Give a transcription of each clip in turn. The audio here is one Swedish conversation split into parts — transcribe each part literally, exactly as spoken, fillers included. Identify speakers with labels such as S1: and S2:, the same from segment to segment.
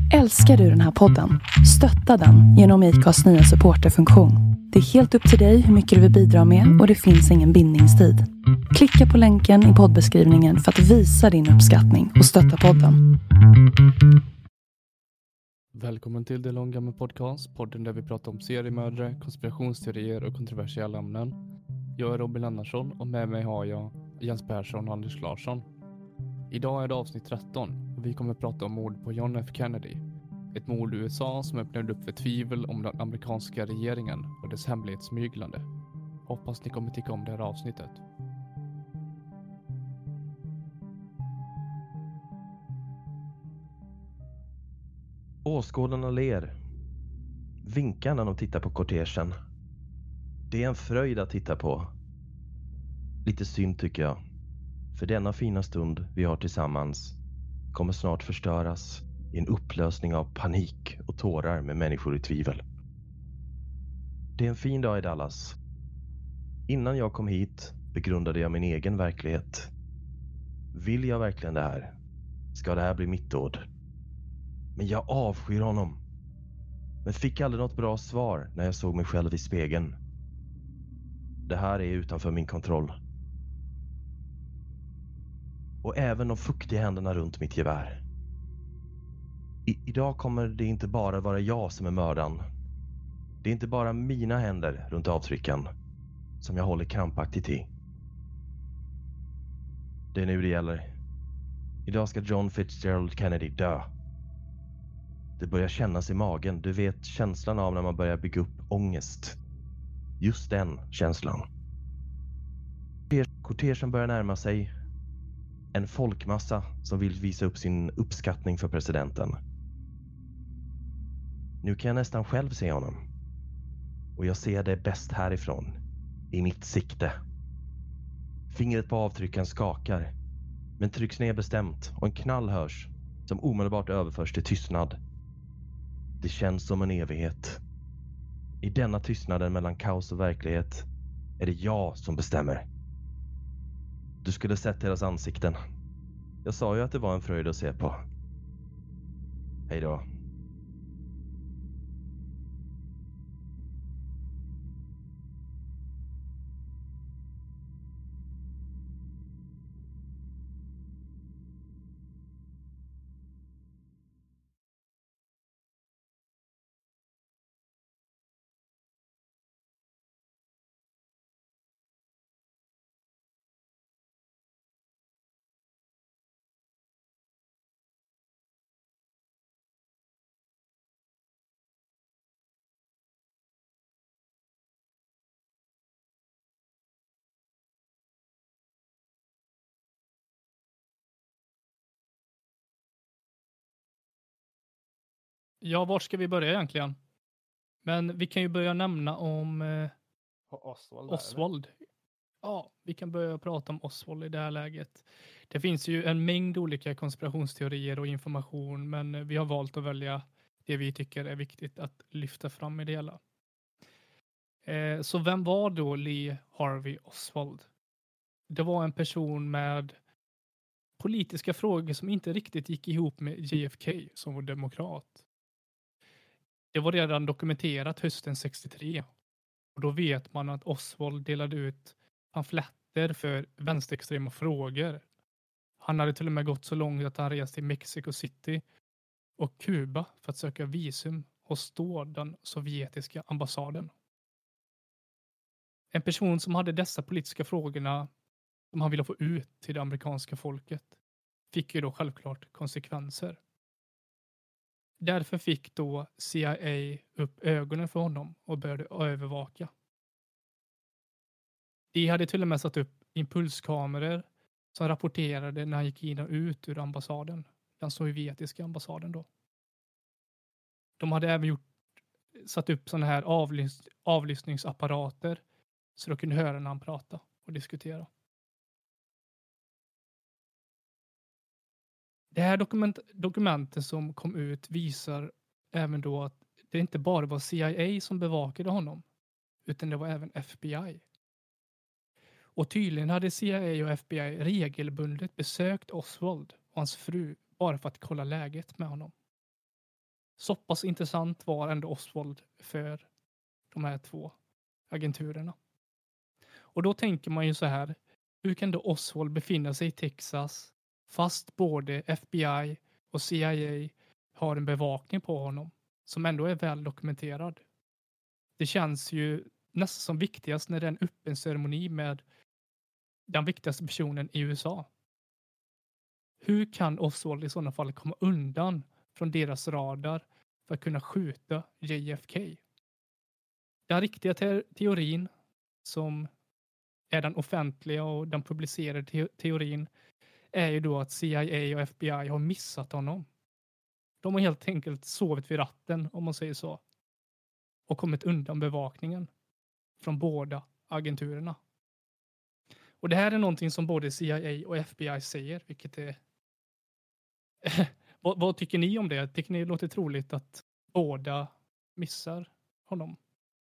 S1: Älskar du den här podden? Stötta den genom I C A:s nya supporterfunktion. Det är helt upp till dig hur mycket du vill bidra med och det finns ingen bindningstid. Klicka på länken i poddbeskrivningen för att visa din uppskattning och stötta podden.
S2: Välkommen till The Långgamla Podcast, podden där vi pratar om seriemördare, konspirationsteorier och kontroversiella ämnen. Jag är Robin Lennarsson och med mig har jag Jens Persson och Anders Larsson. Idag är det avsnitt tretton och vi kommer att prata om mord på John F. Kennedy. Ett mord i U S A som öppnade upp för tvivel om den amerikanska regeringen och dess hemlighetssmyglande. Hoppas ni kommer tycka om det här avsnittet.
S3: Åskådarna ler. Vinkar när de tittar på kortegen. Det är en fröjd att titta på. Lite synd tycker jag. För denna fina stund vi har tillsammans kommer snart förstöras i en upplösning av panik och tårar med människor i tvivel. Det är en fin dag i Dallas. Innan jag kom hit begrundade jag min egen verklighet. Vill jag verkligen det här? Ska det här bli mitt dåd? Men jag avskyr honom. Men fick aldrig något bra svar när jag såg mig själv i spegeln. Det här är utanför min kontroll. Och även de fuktiga händerna runt mitt gevär. I- idag kommer det inte bara vara jag som är mördaren. Det är inte bara mina händer runt avtrycken som jag håller krampaktigt i. Det är nu det gäller. Idag ska John Fitzgerald Kennedy dö. Det börjar kännas i magen. Du vet känslan av när man börjar bygga upp ångest. Just den känslan. Kortegen börjar närma sig. En folkmassa som vill visa upp sin uppskattning för presidenten. Nu kan jag nästan själv se honom. Och jag ser det bäst härifrån. I mitt sikte. Fingret på avtrycken skakar. Men trycks ner bestämt och en knall hörs. Som omedelbart överförs till tystnad. Det känns som en evighet. I denna tystnaden mellan kaos och verklighet är det jag som bestämmer. Du skulle sett deras ansikten. Jag sa ju att det var en fröjd att se på. Hej då.
S4: Ja, var ska vi börja egentligen? Men vi kan ju börja nämna om eh,
S2: Oswald.
S4: Oswald. Ja, vi kan börja prata om Oswald i det här läget. Det finns ju en mängd olika konspirationsteorier och information, men vi har valt att välja det vi tycker är viktigt att lyfta fram i det hela. Eh, så vem var då Lee Harvey Oswald? Det var en person med politiska frågor som inte riktigt gick ihop med J F K som var demokrat. Det var redan dokumenterat hösten sextiotre. Och då vet man att Oswald delade ut pamfletter för vänsterextrema frågor. Han hade till och med gått så långt att han reste till Mexico City och Kuba för att söka visum hos då den sovjetiska ambassaden. En person som hade dessa politiska frågorna som han ville få ut till det amerikanska folket fick ju då självklart konsekvenser. Därför fick då C I A upp ögonen för honom och började övervaka. De hade till och med satt upp impulskameror som rapporterade när han gick in och ut ur ambassaden. Den sovjetiska ambassaden då. De hade även gjort, satt upp sådana här avlys, avlyssningsapparater så de kunde höra när han pratade och diskutera. Det här dokument, dokumenten som kom ut visar även då att det inte bara var C I A som bevakade honom, utan det var även F B I. Och tydligen hade C I A och F B I regelbundet besökt Oswald och hans fru bara för att kolla läget med honom. Så pass intressant var ändå Oswald för de här två agenturerna. Och då tänker man ju så här, hur kan då Oswald befinna sig i Texas fast både F B I och C I A har en bevakning på honom som ändå är väl dokumenterad? Det känns ju nästan som viktigast när det är en öppen ceremoni med den viktigaste personen i U S A. Hur kan Oswald i sådana fall komma undan från deras radar för att kunna skjuta J F K? Den riktiga te- teorin som är den offentliga och den publicerade te- teorin är ju då att C I A och F B I har missat honom. De har helt enkelt sovit vid ratten, om man säger så, och kommit undan bevakningen från båda agenturerna. Och det här är någonting som både C I A och F B I säger, vilket är... vad, vad tycker ni om det? Tycker ni det låter troligt att båda missar honom?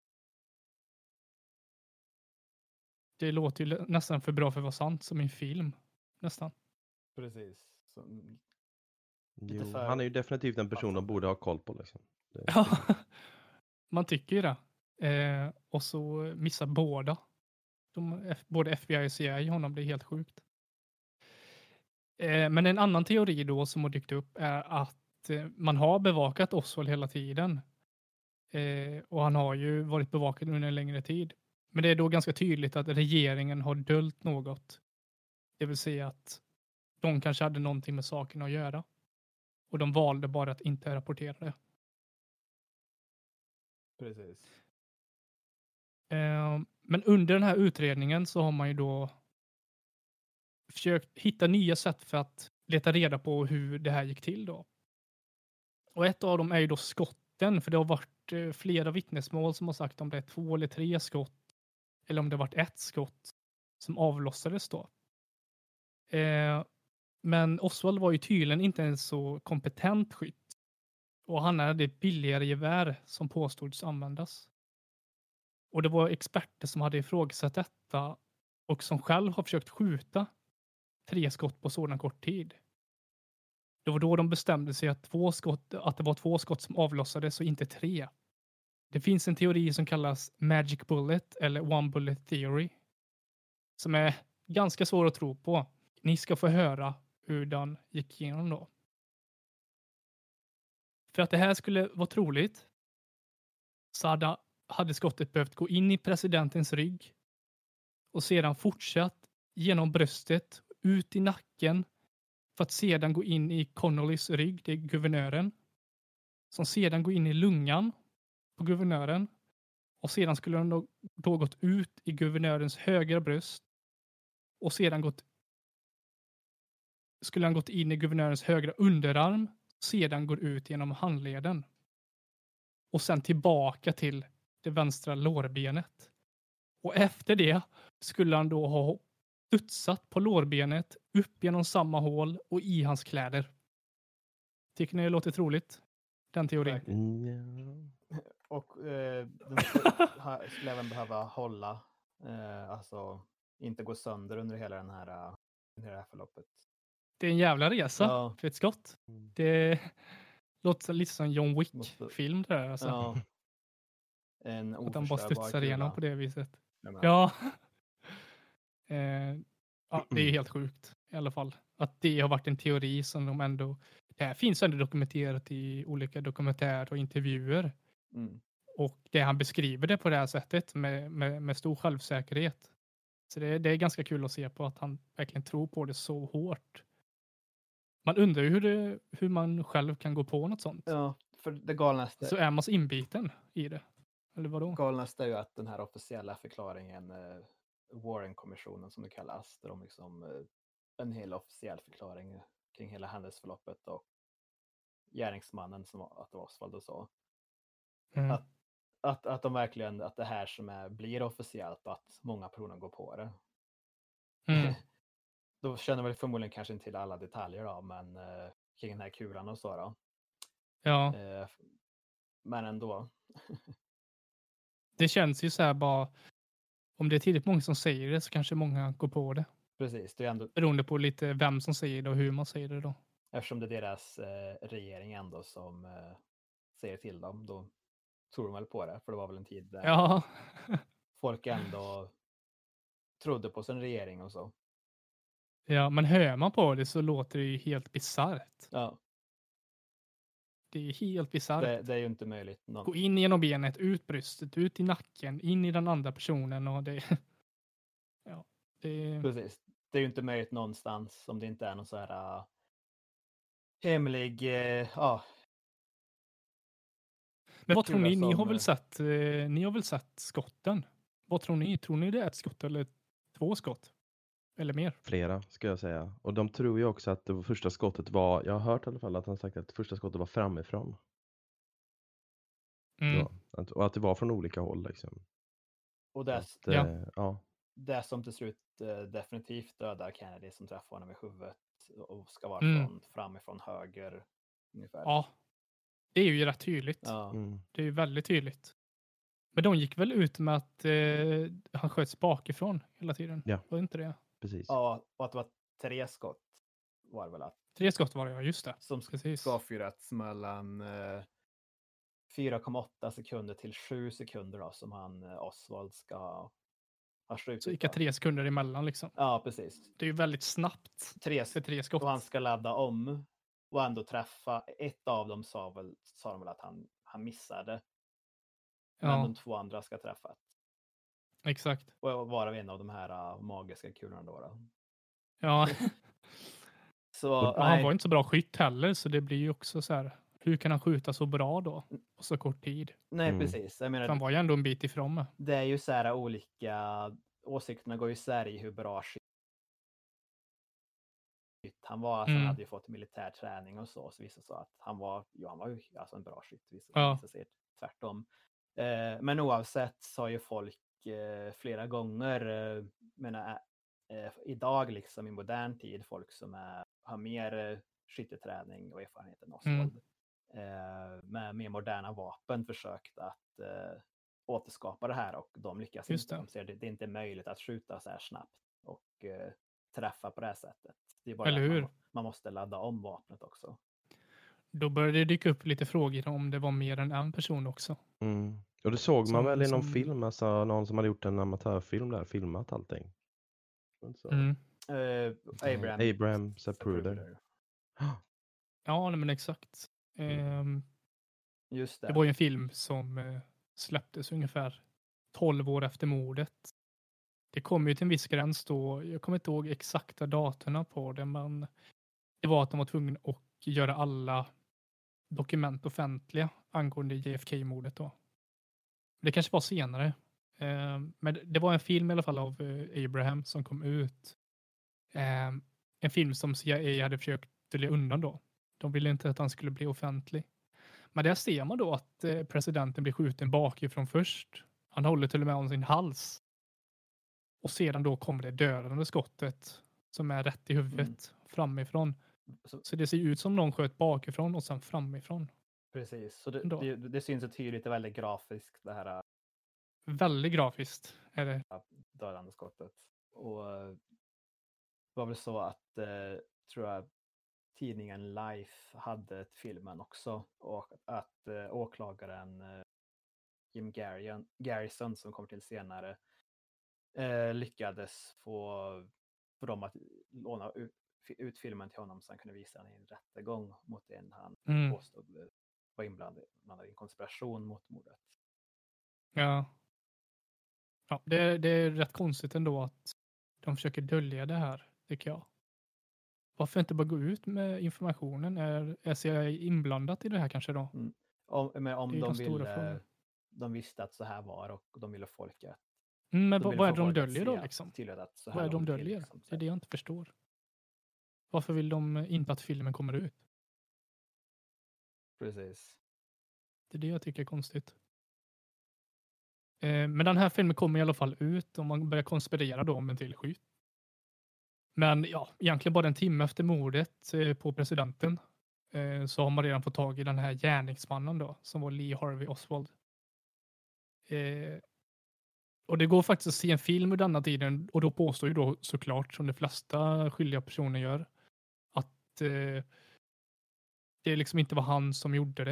S4: Det låter ju nästan för bra för att vara sant, som en film. Nästan.
S5: Precis. Så, mm,
S3: Jo,
S5: för-
S3: han är ju definitivt en person de borde ha koll på. Liksom. Det,
S4: Ja, man tycker ju det. Eh, och så missar båda. De, F- både F B I och C I A honom, det är helt sjukt. Eh, men en annan teori då som har dykt upp är att eh, man har bevakat Oswald hela tiden. Eh, och han har ju varit bevakad under en längre tid. Men det är då ganska tydligt att regeringen har dölt något. Det vill säga att de kanske hade någonting med saken att göra. Och de valde bara att inte rapportera det.
S5: precis.
S4: Eh, men under den här utredningen så har man ju då försökt hitta nya sätt för att leta reda på hur det här gick till då. Och ett av dem är ju då skotten, för det har varit eh, flera vittnesmål som har sagt om det är två eller tre skott eller om det varit ett skott som avlossades då. Eh, men Oswald var ju tydligen inte en så kompetent skytt. Och han hade ett billigare gevär som påstods användas. Och det var experter som hade ifrågasatt detta och som själv har försökt skjuta tre skott på sådan kort tid. Det var då de bestämde sig att, två skott, att det var två skott som avlossades och inte tre. Det finns en teori som kallas Magic Bullet eller One Bullet Theory. Som är ganska svår att tro på. Ni ska få höra hur den gick igenom då. För att det här skulle vara troligt så hade, hade skottet behövt gå in i presidentens rygg och sedan fortsatt genom bröstet, ut i nacken för att sedan gå in i Connollys rygg, det är guvernören, som sedan går in i lungan på guvernören och sedan skulle den då, då gått ut i guvernörens högra bröst och sedan gått skulle han gått in i guvernörens högra underarm, sedan går ut genom handleden och sen tillbaka till det vänstra lårbenet. Och efter det skulle han då ha studsat på lårbenet upp genom samma hål och i hans kläder. Tycker ni det låter troligt? Den teorin.
S3: Mm, ja.
S5: Och eh, den skulle, ha- skulle även behöva hålla, eh, alltså inte gå sönder under hela den här, eh, under det här förloppet.
S4: Det är en jävla resa
S5: Ja.
S4: för ett skott. Det låter lite som John
S5: Måste-
S4: Wick-film det där. Alltså.
S5: Ja. En
S4: Att han bara
S5: oförstörbar
S4: studsar igenom
S5: kula.
S4: på det viset.
S5: Ja, men-
S4: Ja. eh, ja, det är helt sjukt i alla fall. Att det har varit en teori som de ändå... Det här finns ändå dokumenterat i olika dokumentärer och intervjuer.
S5: Mm.
S4: Och det han beskriver det på det här sättet med, med, med stor självsäkerhet. Så det, det är ganska kul att se på att han verkligen tror på det så hårt. Man undrar ju hur, det, hur man själv kan gå på något sånt.
S5: Ja, för det galnaste,
S4: Så är man så inbiten i det. Eller vadå?
S5: galnaste är ju att den här officiella förklaringen, eh, Warren-kommissionen som det kallas, där de liksom eh, en hel officiell förklaring kring hela händelseförloppet och gärningsmannen som var- att det var Oswald och så.
S4: Mm.
S5: Att, att, att de verkligen, att det här som är, blir officiellt och att många personer går på det.
S4: Mm.
S5: Då känner väl förmodligen kanske inte till alla detaljer då, men eh, kring den här kulan och så då.
S4: Ja,
S5: Eh, men ändå.
S4: det känns ju så här bara. Om det är tillräckligt många som säger det så kanske många går på det.
S5: Precis, det är ändå,
S4: Beroende på lite vem som säger det och hur man säger det då.
S5: eftersom det är deras eh, regering ändå som, eh, säger till dem, då tror de väl på det. För det var väl en tid där
S4: Ja.
S5: folk ändå trodde på sin regering och så.
S4: Ja, men hör man på det så låter det ju helt bisarrt.
S5: Ja,
S4: Det är helt bisarrt.
S5: det, det är ju inte möjligt. Någon...
S4: Gå in genom benet, ut bröstet, ut i nacken, in i den andra personen och det... Ja, det...
S5: Precis. Det är ju inte möjligt någonstans om det inte är någon så här uh, hemlig, uh, ja.
S4: Men vad tror ni? Ni har
S5: som,
S4: väl sett, eh, ni har väl sett skotten? Vad tror ni? Tror ni det är ett skott eller två skott? Eller mer?
S3: Flera, ska jag säga. Och de tror ju också att det första skottet var, jag har hört i alla fall att han sagt att det första skottet var framifrån.
S4: Mm.
S3: Ja, att, och att det var från olika håll liksom.
S5: Och det,
S3: Att,
S4: Ja.
S3: eh, ja.
S5: det som till slut uh, definitivt dödar Kennedy som träffar honom i huvudet och ska vara
S4: Mm.
S5: från, framifrån höger ungefär.
S4: Ja, det är ju rätt tydligt.
S5: Ja.
S3: Mm.
S4: Det är ju väldigt tydligt. Men de gick väl ut med att eh, han sköts bakifrån hela tiden?
S3: Ja.
S4: Var det inte det?
S3: Precis.
S5: Ja, och att det var tre skott var det väl att.
S4: Tre skott var det, ja, just det.
S5: Som
S4: Precis.
S5: ska avfyrats mellan eh, fyra komma åtta sekunder till sju sekunder då, som han eh, Oswald ska ha skjutit.
S4: Så gick det tre sekunder emellan liksom.
S5: Ja, precis.
S4: Det är ju väldigt snabbt
S5: Tre,
S4: för tre skott.
S5: och han ska ladda om och ändå träffa. Ett av dem sa, väl, sa de väl att han, han missade. Men
S4: Ja,
S5: de två andra ska träffa.
S4: exakt.
S5: Och vara en av de här uh, magiska kulorna då. då.
S4: Ja,
S5: Så,
S4: och han
S5: nej,
S4: var inte så bra skytt heller, så det blir ju också så här, hur kan han skjuta så bra då på så kort tid?
S5: nej
S3: Mm.
S5: precis. Jag menar,
S4: För han var ju ändå en bit ifrån mig.
S5: det är ju så här olika, åsikterna går ju isär i hur bra skytt han var. Alltså
S4: Mm.
S5: Han hade ju fått militär träning och så, så vissa sa att han var, ja, han var ju alltså en bra skytt. Vissa,
S4: Ja.
S5: vissa säger tvärtom. Eh, men oavsett så har ju folk eh, flera gånger, eh, menar, eh, idag liksom i modern tid, folk som är, har mer eh, skytteträning och erfarenhet än Oswald. Eh, med mer moderna vapen försökt att eh, återskapa det här och de lyckas
S4: Just
S5: inte.
S4: det.
S5: De ser det, det är inte möjligt att skjuta så här snabbt och eh, träffa på det här sättet. Det är bara
S4: Eller
S5: att
S4: hur?
S5: Man, man måste ladda om vapnet också.
S4: Då började det dyka upp lite frågor om det var mer än en person också.
S3: Mm. Och det såg man
S4: Som-
S3: väl i någon
S4: som-
S3: film, alltså någon som hade gjort en amatörfilm där, filmat allting. Så.
S4: Mm.
S5: Eh, Abraham,
S3: Abraham Zapruder.
S4: Ja, nej, men exakt.
S3: Mm.
S4: Ehm,
S5: Just det.
S4: det var ju en film som eh, släpptes ungefär tolv år efter mordet. Det kom ju till en viss gräns då. Jag kommer inte ihåg exakta datorna på det, men det var att de var tvungna att göra alla dokument offentliga angående J F K-mordet då. Det kanske var senare. Ehm, men det var en film i alla fall av eh, Abraham som kom ut. Ehm, en film som C I A hade försökt dölja undan då. De ville inte att han skulle bli offentlig. Men där ser man då att eh, presidenten blir skjuten bakifrån först. Han håller till och med om sin hals. Och sedan då kommer det dödande skottet som är rätt i huvudet
S5: Mm.
S4: framifrån.
S5: Så,
S4: Så det ser ut som någon sköt bakifrån och sen framifrån.
S5: precis. Så det,
S4: Då.
S5: det, det syns så tydligt, det är väldigt grafiskt det här
S4: Väldigt grafiskt är det.
S5: dödande skottet. Och eh, det var väl så att, eh, tror jag, tidningen Life hade ett filmen också. Och att eh, åklagaren eh, Jim Garrison, Garrison som kommer till senare eh, lyckades få, få dem att låna ut, ut filmen till honom så han kunde visa den i en rättegång mot en han
S4: Mm.
S5: påstod eh, var inblandad i en konspiration mot mordet.
S4: Ja. Ja, det, det är rätt konstigt ändå att de försöker dölja det här, tycker jag. Varför inte bara gå ut med informationen? Är, är C I A inblandat i det här kanske då?
S5: Om, men
S4: Det
S5: om
S4: är ju
S5: de
S4: den stora
S5: ville,
S4: frågan.
S5: de visste att så här var och de ville folk att
S4: Mm, men
S5: de
S4: vad,
S5: ville
S4: vad är
S5: få
S4: det de
S5: folk att
S4: döljer
S5: se
S4: då
S5: att-
S4: liksom?
S5: tydligt att så här
S4: Vad är det
S5: låg
S4: de
S5: det till,
S4: döljer?
S5: liksom.
S4: Det är det jag inte förstår. Varför vill de inte att filmen kommer ut?
S5: Precis.
S4: Det är det jag tycker är konstigt. Eh, men den här filmen kommer i alla fall ut om man börjar konspirera då om en till skytt. Men ja, egentligen bara en timme efter mordet eh, på presidenten eh, så har man redan fått tag i den här gärningsmannen då som var Lee Harvey Oswald. Eh, och det går faktiskt att se en film ur denna tiden och då påstår ju då såklart som de flesta skyldiga personer gör att eh, det liksom inte var han som gjorde det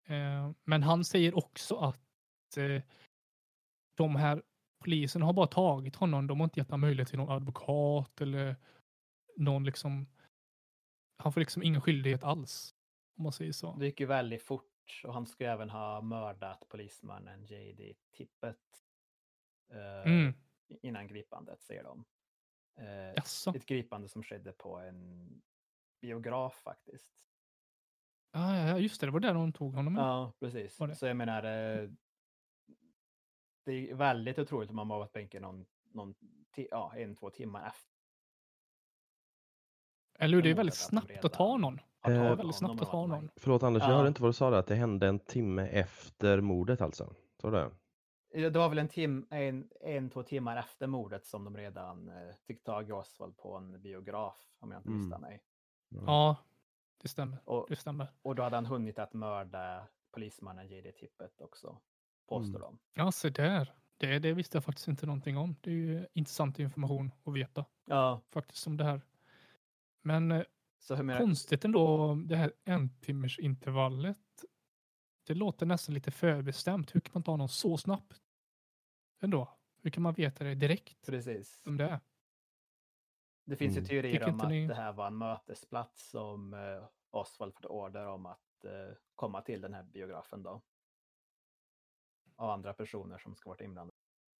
S4: Eh, men han säger också att eh, de här polisen har bara tagit honom. De har inte gett honom möjlighet till någon advokat eller någon liksom. Han får liksom ingen skyldighet alls. Om man säger så.
S5: Det gick ju väldigt fort och han ska även ha mördat polismannen J D Tippett eh,
S4: Mm.
S5: innan gripandet, säger de. Eh,
S4: Jaså?
S5: ett gripande som skedde på en biograf faktiskt.
S4: Ah, ja, just det. Det var där de tog honom.
S5: Ja, precis.
S4: Var det?
S5: Så jag menar, eh, det är väldigt otroligt om man har varit på bänken någon, någon ti- ja, en, två timmar efter.
S4: Eller hur? Det är
S5: mordet,
S4: väldigt
S5: att de
S4: snabbt
S5: redan
S4: att ta någon.
S5: har
S3: Eh,
S4: Det är
S5: tagit
S4: väldigt
S5: honom
S4: snabbt att ta
S5: och att
S4: någon.
S3: Förlåt Anders, jag
S5: Ja.
S3: hörde inte vad du sa där. Att det hände en timme efter mordet alltså. Så det?
S5: Ja, det var väl en, tim, en, en, två timmar efter mordet som de redan eh, fick tag i Oswald på en biograf, om jag inte
S3: Mm.
S5: misstar mig.
S4: Ja, det stämmer.
S5: Och,
S4: Det stämmer.
S5: och då hade han hunnit att mörda polismannen J D Tippett också, påstår
S3: Mm.
S5: de.
S4: Ja, så där. Det, det visste jag faktiskt inte någonting om. Det är ju intressant information att veta
S5: Ja,
S4: faktiskt om det här. Men eh,
S5: så hur menar,
S4: konstigt ändå, det här en timmars intervallet. Det låter nästan lite förbestämt. Hur kan man ta någon så snabbt? Ändå. Hur kan man veta det direkt
S5: precis.
S4: om det är?
S5: Det finns
S3: Mm.
S5: ju teorier
S4: Tycker
S5: om
S4: inte
S5: att
S4: ni-
S5: det här var en mötesplats som eh, Oswald fått order om att eh, komma till den här biografen då. Av andra personer som ska varit inblandade.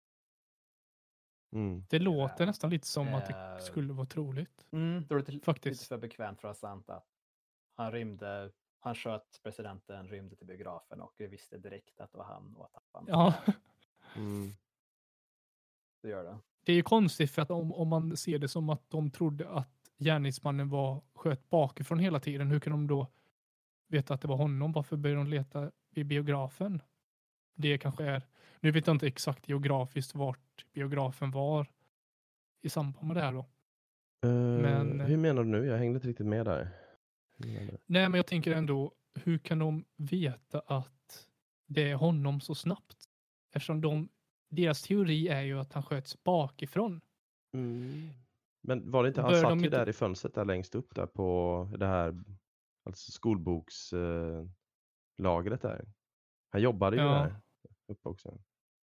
S3: Mm.
S4: Det låter nästan lite som att
S5: Eh,
S4: det skulle vara troligt.
S5: Mm, då är det till-
S4: Faktiskt.
S5: lite för bekvämt för att vara sant att han rymde, han sköt presidenten, rymde till biografen och vi visste direkt att det var han och att han fanns
S4: Ja,
S5: där.
S3: Mm.
S5: Det gör det.
S4: det är ju konstigt för att om, om man ser det som att de trodde att gärningsmannen var sköt bakifrån hela tiden. Hur kan de då veta att det var honom? Varför börjar de leta vid biografen? Det kanske är, nu vet jag inte exakt geografiskt vart biografen var i samband med det här då.
S3: Eh,
S4: Men-
S3: Hur menar du nu? Jag hängde inte riktigt med där. Hur menar du?
S4: Nej, men jag tänker ändå, hur kan de veta att det är honom så snabbt? Eftersom de, deras teori är ju att han sköts bakifrån.
S3: Mm. Men var det inte, han
S4: Bör
S3: satt
S4: de
S3: ju
S4: inte-
S3: där i fönstret där längst upp där på det här alltså skolbokslagret eh, lagret där. Han jobbade ju
S4: Ja.
S3: där uppe också.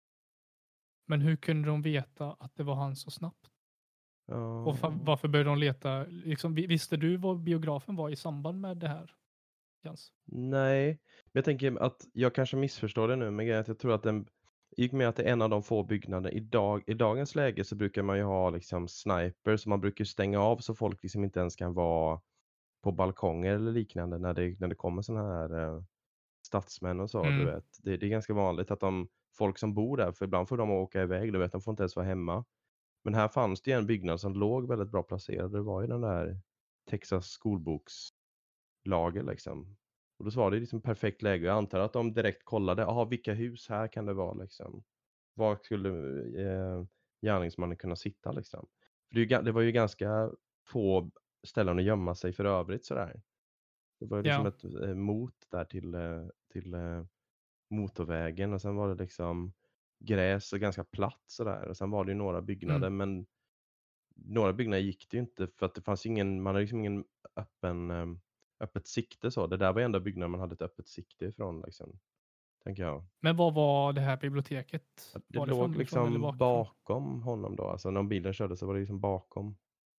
S4: Men hur kunde de veta att det var han så snabbt?
S3: Ja.
S4: Och fa- varför började de leta? Liksom, vi- visste du vad biografen var i samband med det här? Jens?
S3: Nej, men jag tänker att jag kanske missförstår det nu, men grejen är att jag tror att den gick med att det är en av de få byggnader idag, i dagens läge så brukar man ju ha liksom snipers, så man brukar ju stänga av så folk liksom inte ens kan vara på balkonger eller liknande när det, när det kommer såna här eh, statsmän och så,
S4: Mm.
S3: du vet. Det, det är ganska vanligt att de, folk som bor där, för ibland får de åka iväg, du vet, de får inte ens vara hemma. Men här fanns det ju en byggnad som låg väldigt bra placerad, det var ju den där Texas skolbokslager liksom. Och då var det liksom perfekt läge. Jag antar att de direkt kollade, aha, vilka hus här kan det vara liksom. Var skulle eh, gärningsmannen kunna sitta liksom. För det, är ju ga- det var ju ganska få ställen att gömma sig för övrigt sådär. Det var ju liksom
S4: Ja.
S3: ett eh, mot där till, eh, till eh, motorvägen och sen var det liksom gräs och ganska platt sådär. Och sen var det ju några byggnader
S4: Mm.
S3: men några byggnader gick det ju inte för att det fanns ingen, man hade liksom ingen öppen eh, öppet sikte så. Det där var enda byggnaden man hade ett öppet sikte ifrån liksom. Tänker jag.
S4: Men vad var det här biblioteket?
S3: Det
S4: Var
S3: låg
S4: framifrån
S3: liksom
S4: eller bakifrån?
S3: bakom honom då. Alltså när bilen körde så var det liksom bakom.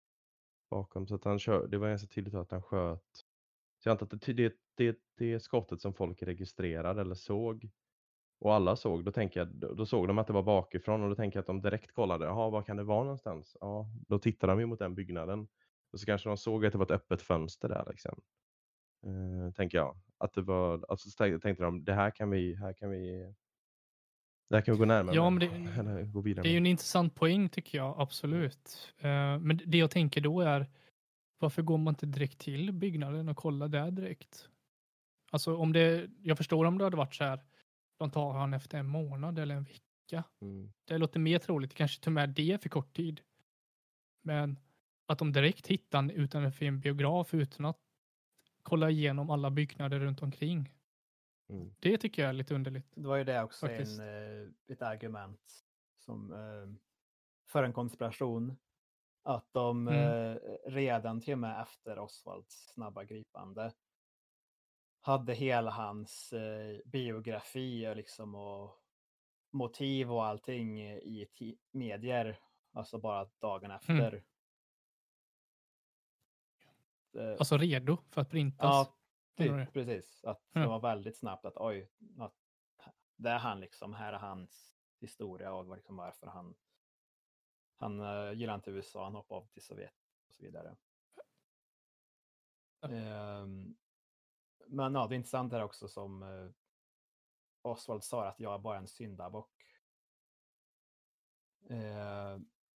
S3: Bakom. Så att han kör, det var ganska tydligt att han sköt. Så jag antar att det, det, det, det är skottet som folk registrerade eller såg. Och alla såg. Då, tänker jag, då, då såg de att det var bakifrån. Och då tänker jag att de direkt kollade. Jaha, var kan det vara någonstans? Ja, då tittade de ju mot den byggnaden. Och så kanske de såg att det var ett öppet fönster där liksom. Uh, tänker jag. Att det var, alltså så tänkte de, det här kan vi, här kan vi, det här kan vi gå närmare
S4: Ja,
S3: med.
S4: men det-
S3: Eller gå vidare
S4: Det är ju
S3: med.
S4: en intressant poäng tycker jag, absolut. Eh, men det jag tänker då är, varför går man inte direkt till byggnaden och kollar där direkt? Alltså om det, jag förstår om det hade varit så här, de tar han efter en månad eller en vecka.
S3: Mm.
S4: Det låter mer troligt, kanske till och med det för kort tid. Men att de direkt hittar han utanför en biograf utan att kolla igenom alla byggnader runt omkring.
S3: Mm.
S4: Det tycker jag är lite underligt.
S5: Det var ju det också
S4: Faktiskt.
S5: en, eh, ett argument som, eh, för en konspiration. Att de
S4: Mm.
S5: eh, redan till och med efter Oswalds snabba gripande hade hela hans eh, biografi och, liksom, och motiv och allting i t- medier. Alltså bara dagen efter.
S4: Mm.
S5: Eh,
S4: Alltså redo för att printas.
S5: ja,
S4: menar du?
S5: typ, precis. Att
S4: Ja.
S5: det var väldigt snabbt att oj, att, det är han liksom, här är hans historia och liksom varför han han uh, gillar inte U S A, han hoppade av till Sovjet och så vidare.
S4: Ja.
S5: Um, men ja, det är intressant här också som uh, Oswald sa, att jag är bara en syndabock. Uh,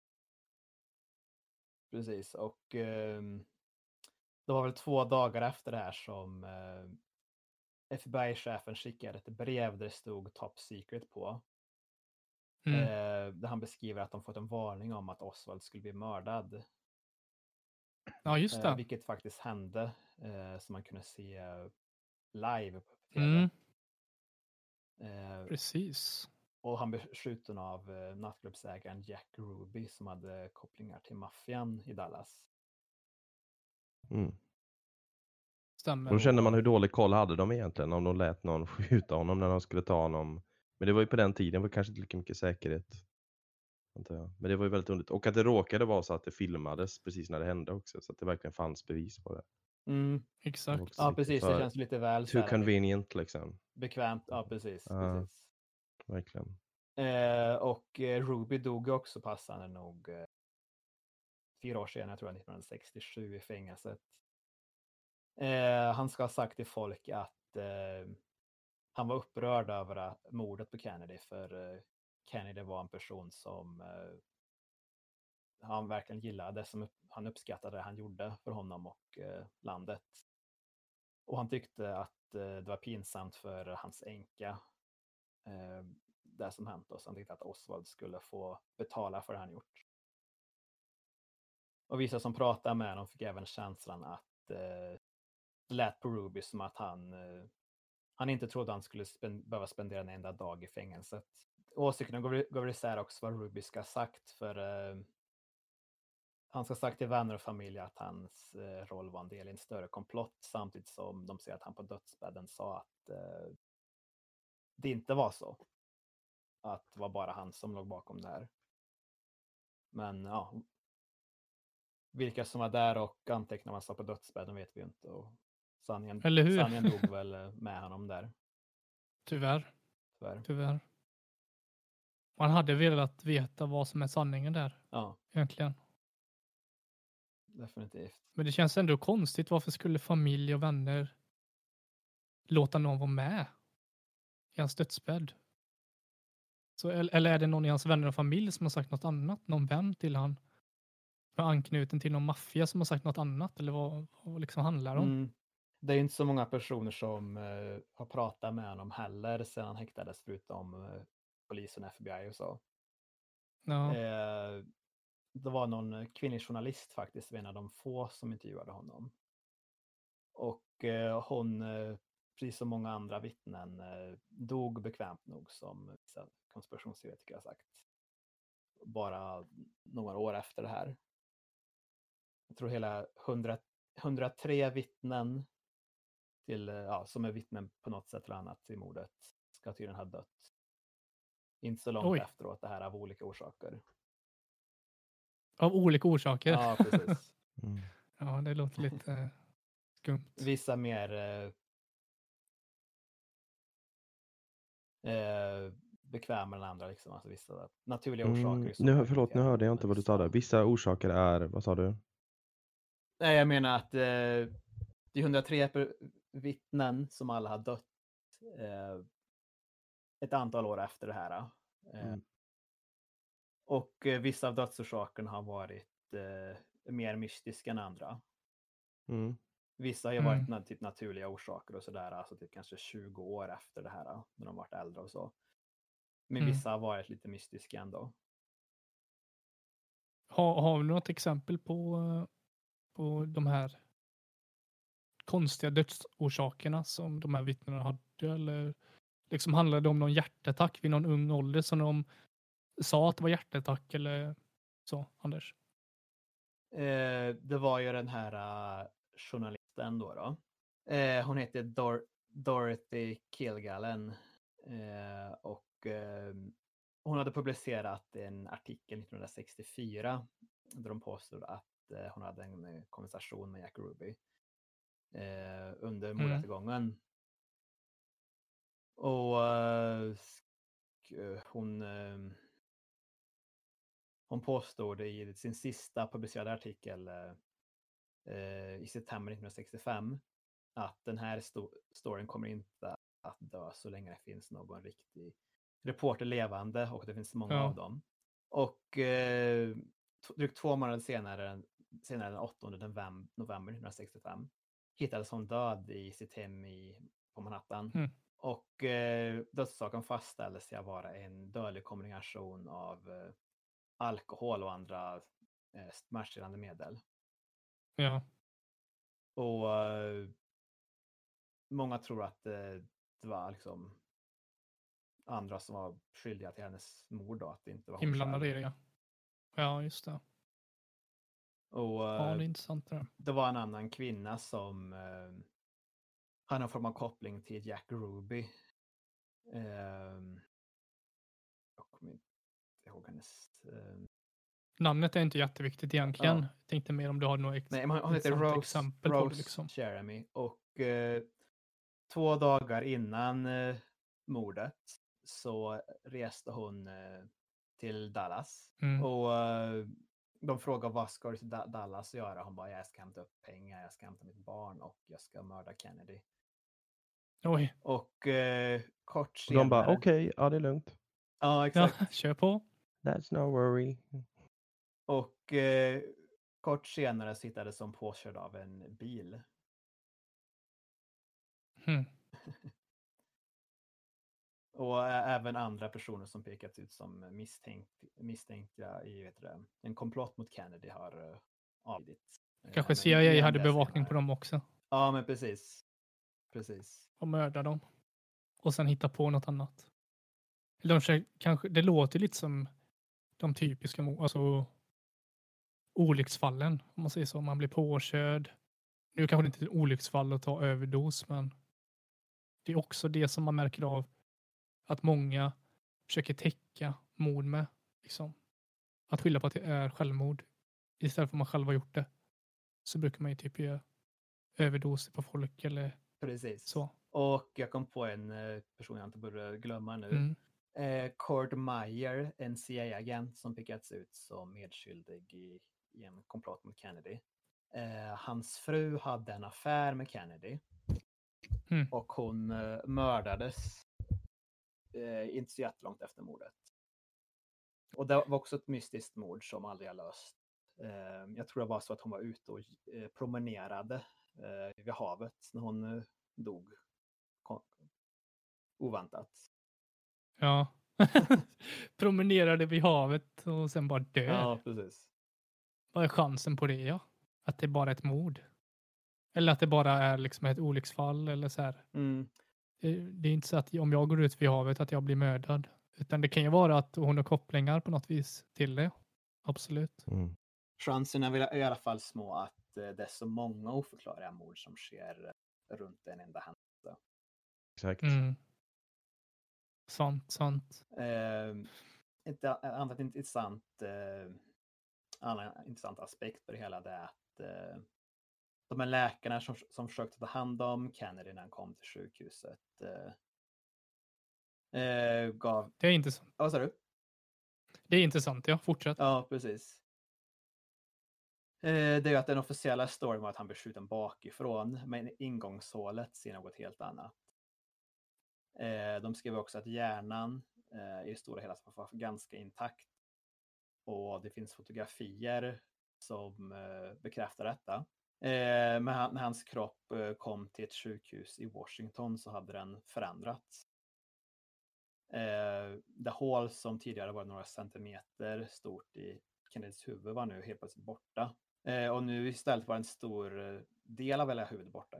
S5: precis, och um, det var väl två dagar efter det här som uh, F B I-chefen skickade ett brev där det stod Top Secret på.
S4: Mm.
S5: Eh, där han beskriver att de fått en varning om att Oswald skulle bli mördad.
S4: Ja, just det.
S5: Eh, vilket faktiskt hände. Eh, som man kunde se live på T V.
S4: Mm.
S5: Eh,
S4: Precis.
S5: och han blev skjuten av eh, nattklubbsägaren Jack Ruby som hade kopplingar till maffian i Dallas.
S3: Mm.
S4: Stämmer.
S3: Då kände man hur dålig koll hade de egentligen om de lät någon skjuta honom när de skulle ta honom. Men det var ju på den tiden, var kanske inte lika mycket säkerhet. Antar jag. Men det var ju väldigt underligt. Och att det råkade vara så att det filmades precis när det hände också. Så att det verkligen fanns bevis på det.
S5: Mm.
S4: Exakt.
S5: Ja, precis. Det
S3: för
S5: känns lite väl så
S3: Too
S5: här,
S3: convenient liksom.
S5: bekvämt. Ja, precis.
S3: Ja.
S5: precis.
S3: Verkligen.
S5: Eh, och eh, Ruby dog också passande nog eh, fyra år senare, jag tror jag, nittonhundrasextiosju i fängelset. Eh, han ska ha sagt till folk att eh, han var upprörd över uh, mordet på Kennedy, för uh, Kennedy var en person som uh, han verkligen gillade, som upp, han uppskattade det han gjorde för honom och uh, landet. Och han tyckte att uh, det var pinsamt för hans änka uh, det som hänt oss. Han tyckte att Oswald skulle få betala för det han gjort. Och vissa som pratade med honom fick även känslan att uh, det lät på Ruby som att han uh, han inte trodde han skulle spend- behöva spendera en enda dag i fängelset. Åsikterna går, går isär också vad Ruby ska ha sagt, för uh, han ska ha sagt till vänner och familj att hans uh, roll var en del i en större komplott, samtidigt som de säger att han på dödsbädden sa att uh, det inte var så. Att det var bara han som låg bakom det här. Men ja, vilka som var där och antecknade vad han sa på dödsbädden vet vi inte. Och sanningen,
S4: Eller hur?
S5: sanningen dog väl med honom där.
S4: Tyvärr.
S5: Tyvärr.
S4: Tyvärr. Man hade velat veta vad som är sanningen där.
S5: Ja,
S4: Egentligen.
S5: definitivt.
S4: Men det känns ändå konstigt. Varför skulle familj och vänner låta någon vara med i hans dödsbädd? Så, eller är det någon i hans vänner och familj som har sagt något annat? Någon vän till han? Med anknuten till någon maffia som har sagt något annat? Eller vad, vad liksom handlar det om?
S5: Mm. Det är inte så många personer som uh, har pratat med honom heller sedan han häktades, förutom uh, polisen, F B I och så.
S4: Ja.
S5: Uh, det var någon kvinnlig journalist faktiskt, en av de få som intervjuade honom. Och uh, hon, uh, precis som många andra vittnen, uh, dog bekvämt nog, som vissa konspirationsteoretiker har sagt. Bara några år efter det här. Jag tror hela hundra, hundratre vittnen till, ja, som är vittnen på något sätt eller annat i mordet ska tydligen ha dött. Inte så långt
S4: Oj.
S5: efteråt, det här av olika orsaker.
S4: Av olika orsaker.
S5: Ja, precis.
S3: Mm.
S4: Ja, det låter lite eh, skumt.
S5: Vissa mer eh, eh, bekväma än andra, liksom. Alltså vissa naturliga orsaker.
S3: Mm.
S5: Liksom,
S3: Nu, förlåt, nu hörde jag inte vad du sa där. Vissa orsaker är, vad sa du?
S5: Nej, jag menar att eh, det är hundratre per- vittnen som alla har dött eh, ett antal år efter det här. Eh,
S3: Mm.
S5: Och eh, vissa av dödsorsakerna har varit eh, mer mystiska än andra.
S3: Mm.
S5: Vissa har ju
S4: Mm.
S5: varit na- typ naturliga orsaker och sådär, alltså typ kanske tjugo år efter det här, när de varit äldre och så. Men
S4: Mm.
S5: vissa har varit lite mystiska ändå.
S4: Har, har vi något exempel på, eh, på de här konstiga dödsorsakerna som de här vittnena hade? Eller liksom handlade det om någon hjärtattack vid någon ung ålder som de sa att det var hjärtattack eller så, Anders?
S5: Eh, det var ju den här uh, journalisten då. då. Eh, hon heter Dor- Dorothy Kilgallen. Eh, och eh, hon hade publicerat en artikel nittonhundrasextiofyra där de påstod att eh, hon hade en eh, konversation med Jack Ruby eh, under
S4: Mm.
S5: mordrättegången. Och eh, sk- hon eh, hon påstod i sin sista publicerade artikel eh, i september nittonhundrasextiofem att den här sto- storyn kommer inte att dö så länge det finns någon riktig reporter levande, och det finns många
S4: Ja.
S5: av dem. Och eh, t- drygt två månader senare, senare den åttonde november, november nittonhundrasextiofem hittades hon död i sitt hem i, på Manhattan.
S4: Mm.
S5: Och eh, dödsorsaken fastställdes till att vara en dödlig kombination av eh, alkohol och andra eh, smärtstillande medel.
S4: Ja.
S5: Och eh, många tror att eh, det var liksom andra som var skyldiga till hennes mord då, att det inte var hon
S4: Inblandade i
S5: själv.
S4: det, ja. Ja, just det.
S5: Och
S4: Ja,
S5: eh,
S4: det är intressant det där.
S5: det var en annan kvinna som eh, hade en form av koppling till Jack Ruby. Eh, jag kommer inte ihåg hennes... Eh,
S4: Namnet är inte jätteviktigt egentligen.
S5: Ja.
S4: Jag tänkte mer om du har några ex-
S5: nej, men hon heter
S4: intressanta
S5: Rose,
S4: exempel på det
S5: Rose
S4: liksom.
S5: Jeremy. Och eh, två dagar innan eh, mordet så reste hon eh, till Dallas.
S4: Mm.
S5: Och eh, de frågade vad ska du till Da- Dallas göra? Hon bara, jag ska hämta upp pengar, jag ska hämta mitt barn och jag ska mörda Kennedy.
S4: Oj,
S5: Och eh, kort
S3: Och
S5: senare...
S3: de bara okej, ja det är lugnt.
S5: Ja,
S4: ja,
S5: exakt.
S4: kör på.
S3: That's no worry.
S5: Och eh, kort senare så hittades hon påkörd av en bil.
S4: Mm.
S5: Och ä- även andra personer som pekats ut som misstänkt, misstänkta i vet du det, en komplott mot Kennedy har uh, avlidit. Eh,
S4: Kanske
S5: men
S4: C I A
S5: mer om
S4: hade
S5: det
S4: bevakning
S5: senare.
S4: på dem också.
S5: Ja, men precis. Precis.
S4: Och mörda dem. Och sen hitta på något annat. Eller de försöker- kanske, det låter lite som de typiska mo- alltså, olycksfallen. Om man säger så. Man blir påkörd. Nu kanske det inte är ett olycksfall att ta överdos, men det är också det som man märker av att många försöker täcka mord med. Liksom. Att skylla på att det är självmord istället för att man själv har gjort det. Så brukar man ju typ göra överdoser på folk eller
S5: Precis.
S4: så.
S5: Och jag kom på en eh, person jag inte borde glömma nu.
S4: Mm.
S5: Eh, Cord Meyer, en C I A-agent som pekats ut som medskyldig i, i en komplott mot Kennedy. Eh, hans fru hade en affär med Kennedy.
S4: Mm.
S5: Och hon eh, mördades eh, inte så jättelångt efter mordet. Och det var också ett mystiskt mord som aldrig har löst. Eh, jag tror det var så att hon var ute och eh, promenerade eh, vid havet när hon eh, dog. Kon- oväntat.
S4: Ja. Promenerade vid havet och sen bara dör.
S5: Ja, precis.
S4: Vad är chansen på det? Ja? Att det bara är ett mord? Eller att det bara är liksom ett olycksfall eller så här.
S5: Mm.
S4: Det, det är inte så att om jag går ut vid havet att jag blir mördad. Utan det kan ju vara att hon har kopplingar på något vis till det. Absolut.
S3: Mm.
S5: Chanserna är väl i alla fall små att eh, det är så många oförklarliga mord som sker eh, runt en enda händelse.
S3: Exakt.
S4: Mm. Sant, sant.
S5: Eh, ett a- annat intressant, eh, annan intressant aspekt på det hela det är att eh, de här läkarna som, som försökte ta hand om Kennedy när han kom till sjukhuset eh, eh, gav...
S4: Det är intressant.
S5: Vad sa du?
S4: Det är intressant, ja. Fortsätt.
S5: Ja, precis. Eh, det är ju att den officiella storyn var att han blev skjuten bakifrån, men ingångshålet ser något helt annat. Eh, de skrev också att hjärnan eh, i det stora hela var ganska intakt. Och det finns fotografier som eh, bekräftar detta. Eh, men han, när hans kropp eh, kom till ett sjukhus i Washington så hade den förändrats. Eh, det hål som tidigare var några centimeter stort i Kennedys huvud var nu helt plötsligt borta. Eh, och nu istället var en stor eh, del av hela huvudet borta.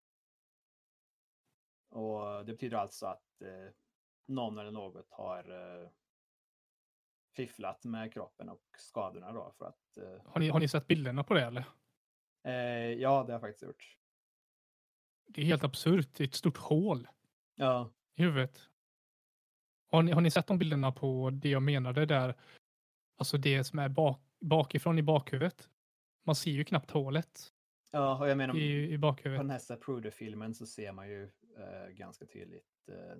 S5: Och det betyder alltså att eh, någon eller något har eh, fifflat med kroppen och skadorna då för att... Eh,
S4: Har ni, har ni sett bilderna på det eller?
S5: eh, ja, det har jag faktiskt gjort.
S4: det är helt absurt. Det är ett stort hål
S5: Ja,
S4: i huvudet. Har ni, har ni sett de bilderna på det jag menade där? Alltså det som är bak, bakifrån i bakhuvudet. Man ser ju knappt hålet
S5: ja och jag menar
S4: i, i
S5: på
S4: bakhuvudet.
S5: den här Zapruder-filmen så ser man ju eh, ganska tydligt eh,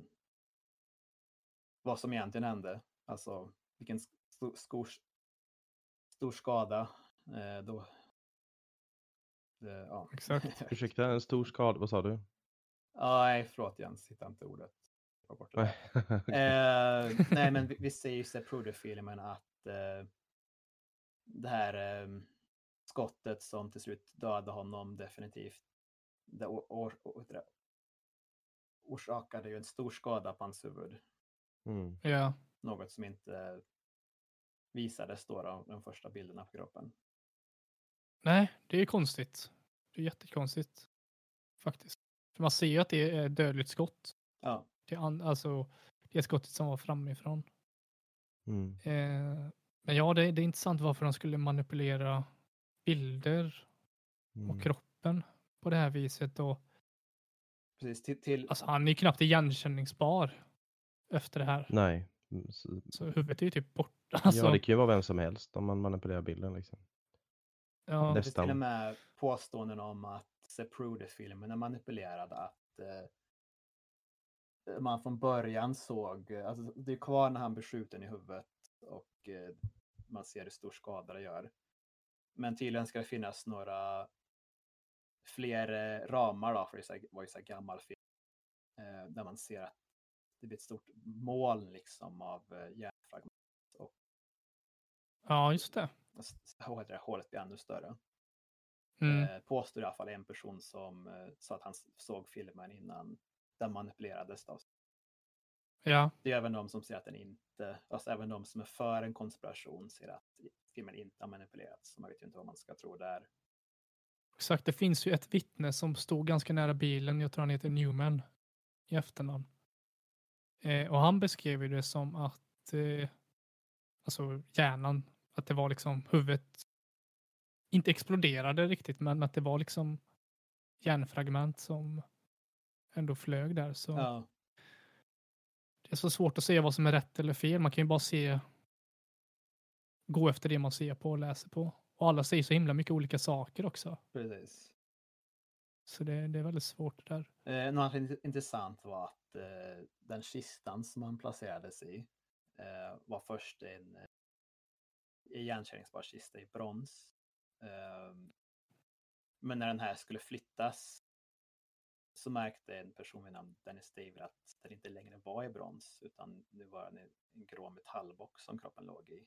S5: vad som egentligen hände. Alltså vilken stor, stor, stor skada eh, då. Det, ja.
S4: Exakt.
S3: Ursäkta, en stor skada, vad sa du?
S5: Ja, nej, förlåt Jens, hittar inte ordet. Ta bort det
S3: Nej.
S5: där. eh, nej, men vi, vi ser ju i Zapruder-filmen att eh, det här eh, skottet som till slut dödade honom definitivt det or, or, or, det orsakade ju en stor skada på hans huvud.
S3: Mm.
S4: Ja.
S5: Något som inte visades då av de första bilderna på kroppen.
S4: Nej, det är konstigt. Det är jättekonstigt. Faktiskt. För man ser ju att det är dödligt skott.
S5: Ja,
S4: Det, an, alltså, det skottet som var framifrån.
S3: Mm.
S4: Eh, men ja, det, det är intressant varför de skulle manipulera bilder
S3: Mm.
S4: och kroppen på det här viset. Och,
S5: precis. Till, till,
S4: alltså, han är ju knappt igenkänningsbar efter det här.
S3: Nej. Mm, Så,
S4: Så huvudet är ju typ borta. Alltså,
S3: ja, det kan ju vara vem som helst om man manipulerar bilden liksom.
S4: ja,
S5: det finns till och
S3: Nästan.
S5: med påståenden om att Zapruder-filmen är manipulerad. Att eh, man från början såg, alltså det är kvar när han blir skjuten i huvudet och eh, man ser hur stor skada det gör. Men tydligen ska det finnas några fler eh, ramar då, för det var ju så här gammal film. Eh, där man ser att det blir ett stort moln liksom av eh, hjärnfragment. Och
S4: ja, just det.
S5: så heter det, hålet blir ännu större.
S4: Mm.
S5: Eh, påstår i alla fall en person som eh, sa att han såg filmen innan den manipulerades. Då.
S4: Ja,
S5: Det är även de som säger att den inte, alltså även de som är för en konspiration ser att filmen inte har manipulerats. Så man vet ju inte vad man ska tro där.
S4: exakt. Det finns ju ett vittne som stod ganska nära bilen. Jag tror han heter Newman i efternamn. Eh, och han beskrev ju det som att eh, alltså hjärnan, att det var liksom huvudet inte exploderade riktigt, men att det var liksom hjärnfragment som ändå flög där. Så
S5: Ja,
S4: det är så svårt att se vad som är rätt eller fel. Man kan ju bara se, gå efter det man ser på och läser på. Och alla säger så himla mycket olika saker också.
S5: precis.
S4: Så det, det är väldigt svårt där.
S5: Eh, något int- intressant var att eh, den kistan som han placerades i eh, var först en eh, igenkänningsbar kista i brons. Eh, men när den här skulle flyttas så märkte en person vid namn Dennis David att den inte längre var i brons utan nu var den en grå metallbox som kroppen låg i.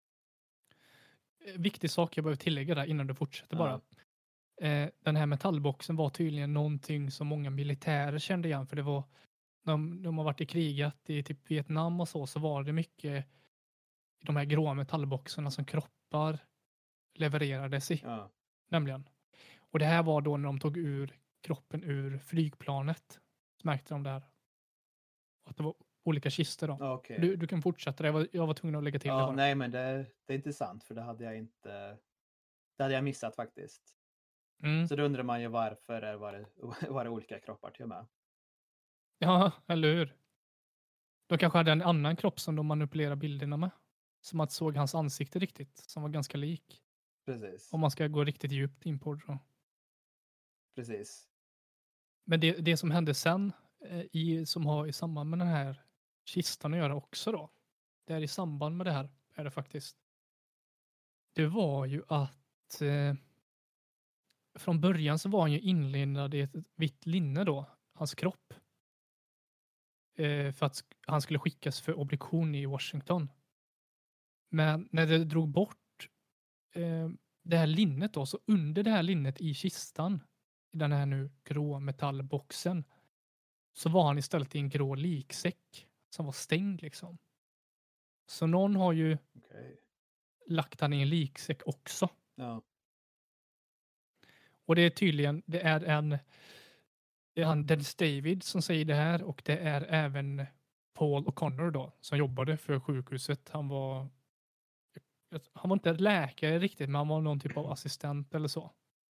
S4: Eh, Viktig sak jag behöver tillägga där innan du fortsätter
S5: Ja.
S4: bara. Eh, den här metallboxen var tydligen någonting som många militärer kände igen, för det var de, de har varit i kriget i typ Vietnam och så, så var det mycket i de här gråa metallboxarna som kroppar levererades i,
S5: Ja,
S4: nämligen. Och det här var då när de tog ur kroppen ur flygplanet. Så märkte de det här. Att det var olika kistor då.
S5: ja, okej.
S4: Du, du kan fortsätta, jag var, jag var tvungen att lägga till det
S5: Ja,
S4: bara.
S5: nej men det, det är intressant för det hade jag inte, det hade jag missat faktiskt.
S4: Mm.
S5: Så då undrar man ju varför är var det, var det olika kroppar till och med.
S4: Ja, eller hur? De kanske hade en annan kropp som de manipulerade bilderna med. Som att såg hans ansikte riktigt, som var ganska lik.
S5: Precis,
S4: Om man ska gå riktigt djupt in på det då.
S5: precis.
S4: Men det, det som hände sen, eh, i, som har i samband med den här kistan att göra också då. Det är i samband med det här, är det faktiskt. Det var ju att eh, från början så var han ju inlindad i ett vitt linne då, hans kropp. Eh, för att sk- han skulle skickas för obduktion i Washington. Men när det drog bort eh, det här linnet då, så under det här linnet i kistan, i den här nu grå metallboxen, så var han istället i en grå liksäck som var stängd liksom. Så någon har ju
S5: Okej.
S4: lagt han i en liksäck också.
S5: Ja,
S4: Och det är tydligen, det är en, det är han Dennis David som säger det här, och det är även Paul O'Connor då, som jobbade för sjukhuset. Han var, han var inte läkare riktigt, men han var någon typ av assistent eller så.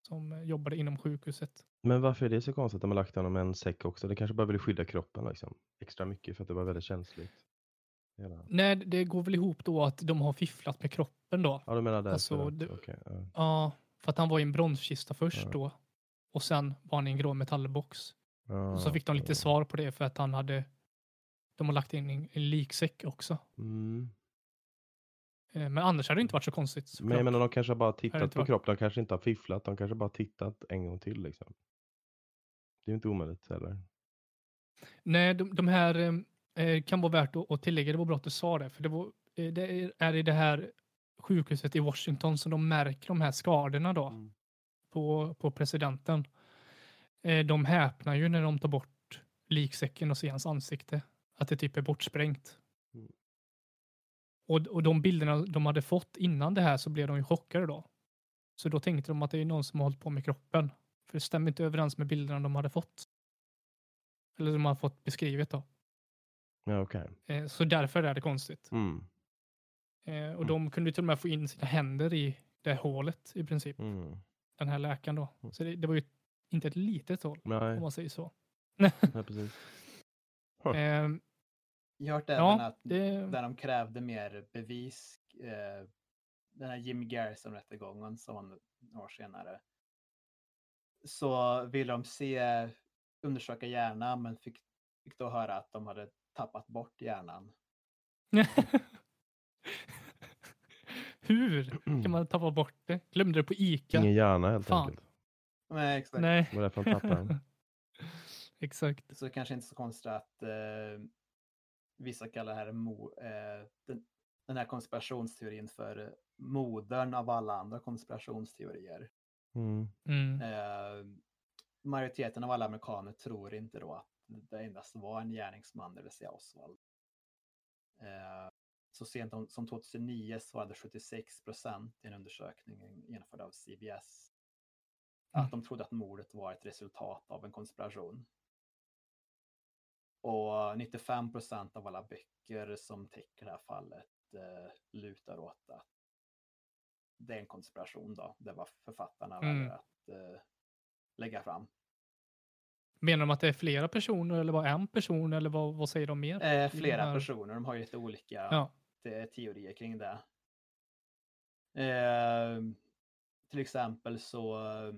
S4: som jobbade inom sjukhuset.
S3: Men varför är det så konstigt att de har lagt honom med en säck också? Det kanske bara ville skydda kroppen liksom. Extra mycket för att det var väldigt känsligt. Hela.
S4: Nej, det går väl ihop då att de har fifflat med kroppen då.
S3: Ja, du menar det?
S4: Alltså,
S3: Att,
S4: det-
S3: okay, ja.
S4: Ja, för att han var i en bronskista först
S3: Ja.
S4: då. Och sen var han i en grå metallbox.
S3: Ja,
S4: Och så fick de lite
S3: ja.
S4: svar på det för att han hade... De har lagt in en, en liksäck också.
S3: Mm.
S4: Eh, Men annars hade det inte varit så konstigt.
S3: Men
S4: såklart.
S3: jag menar, de kanske bara har
S4: Hade
S3: tittat
S4: inte
S3: på
S4: varit-
S3: kroppen. De kanske inte har fifflat. De kanske bara har tittat en gång till liksom. Det är ju inte omöjligt eller?
S4: Nej, de, de här eh, kan vara värt att, att tillägga. Det var bra att du sa det. För det, var, eh, det är, är i det här sjukhuset i Washington som de märker de här skadorna då.
S3: Mm.
S4: På, på presidenten. Eh, de häpnar ju när de tar bort liksäcken och ser hans ansikte. Att det typ är bortsprängt.
S3: Mm.
S4: Och, och de bilderna de hade fått innan det här så blev de ju chockade då. Så då tänkte de att det är någon som har hållit på med kroppen. För det stämmer inte överens med bilderna de hade fått. Eller de har fått beskrivet då.
S3: Ja, okej.
S4: Eh, så därför är det konstigt.
S3: Mm.
S4: Eh, och de kunde till och med få in sina händer i det hålet i princip.
S3: Mm.
S4: Den här läkaren då. Så det, det var ju inte ett litet hål
S3: Nej,
S4: om man säger så.
S3: nej, precis. Huh.
S4: Eh,
S5: Jag har hört även
S4: ja,
S5: att
S4: det...
S5: där de krävde mer bevis, eh, den här Jim Garrison-rättegången som var några år senare, så ville de se, undersöka hjärnan, men fick, fick då höra att de hade tappat bort hjärnan.
S4: Hur kan man tappa bort det? Glömde det på Ica?
S3: Ingen hjärna helt
S4: Fan.
S3: enkelt.
S5: Nej, exakt.
S4: Nej.
S3: Det var därför de tappade den.
S4: Exakt.
S5: Så kanske inte så konstigt att eh, vissa kallar det här mo, eh, den, den här konspirationsteorin för eh, modern av alla andra konspirationsteorier.
S3: Mm.
S4: Mm.
S5: Eh, majoriteten av alla amerikaner tror inte då att det endast var en gärningsman, det vill säga Oswald. Eh, så sent som, som tjugohundranio svarade sjuttiosex procent i en undersökning genomförd av C B S
S4: Mm.
S5: att de trodde att mordet var ett resultat av en konspiration. Och nittiofem procent av alla böcker som täcker det här fallet eh, lutar åt att det är en konspiration då. Det var författarna
S4: Mm.
S5: väljer att eh, lägga fram.
S4: Menar de att det är flera personer eller bara en person eller vad, vad säger de mer?
S5: Eh,
S4: i
S5: flera
S4: den här-
S5: personer, de har ju lite olika
S4: Ja.
S5: te- teorier kring det. Eh, till exempel så eh,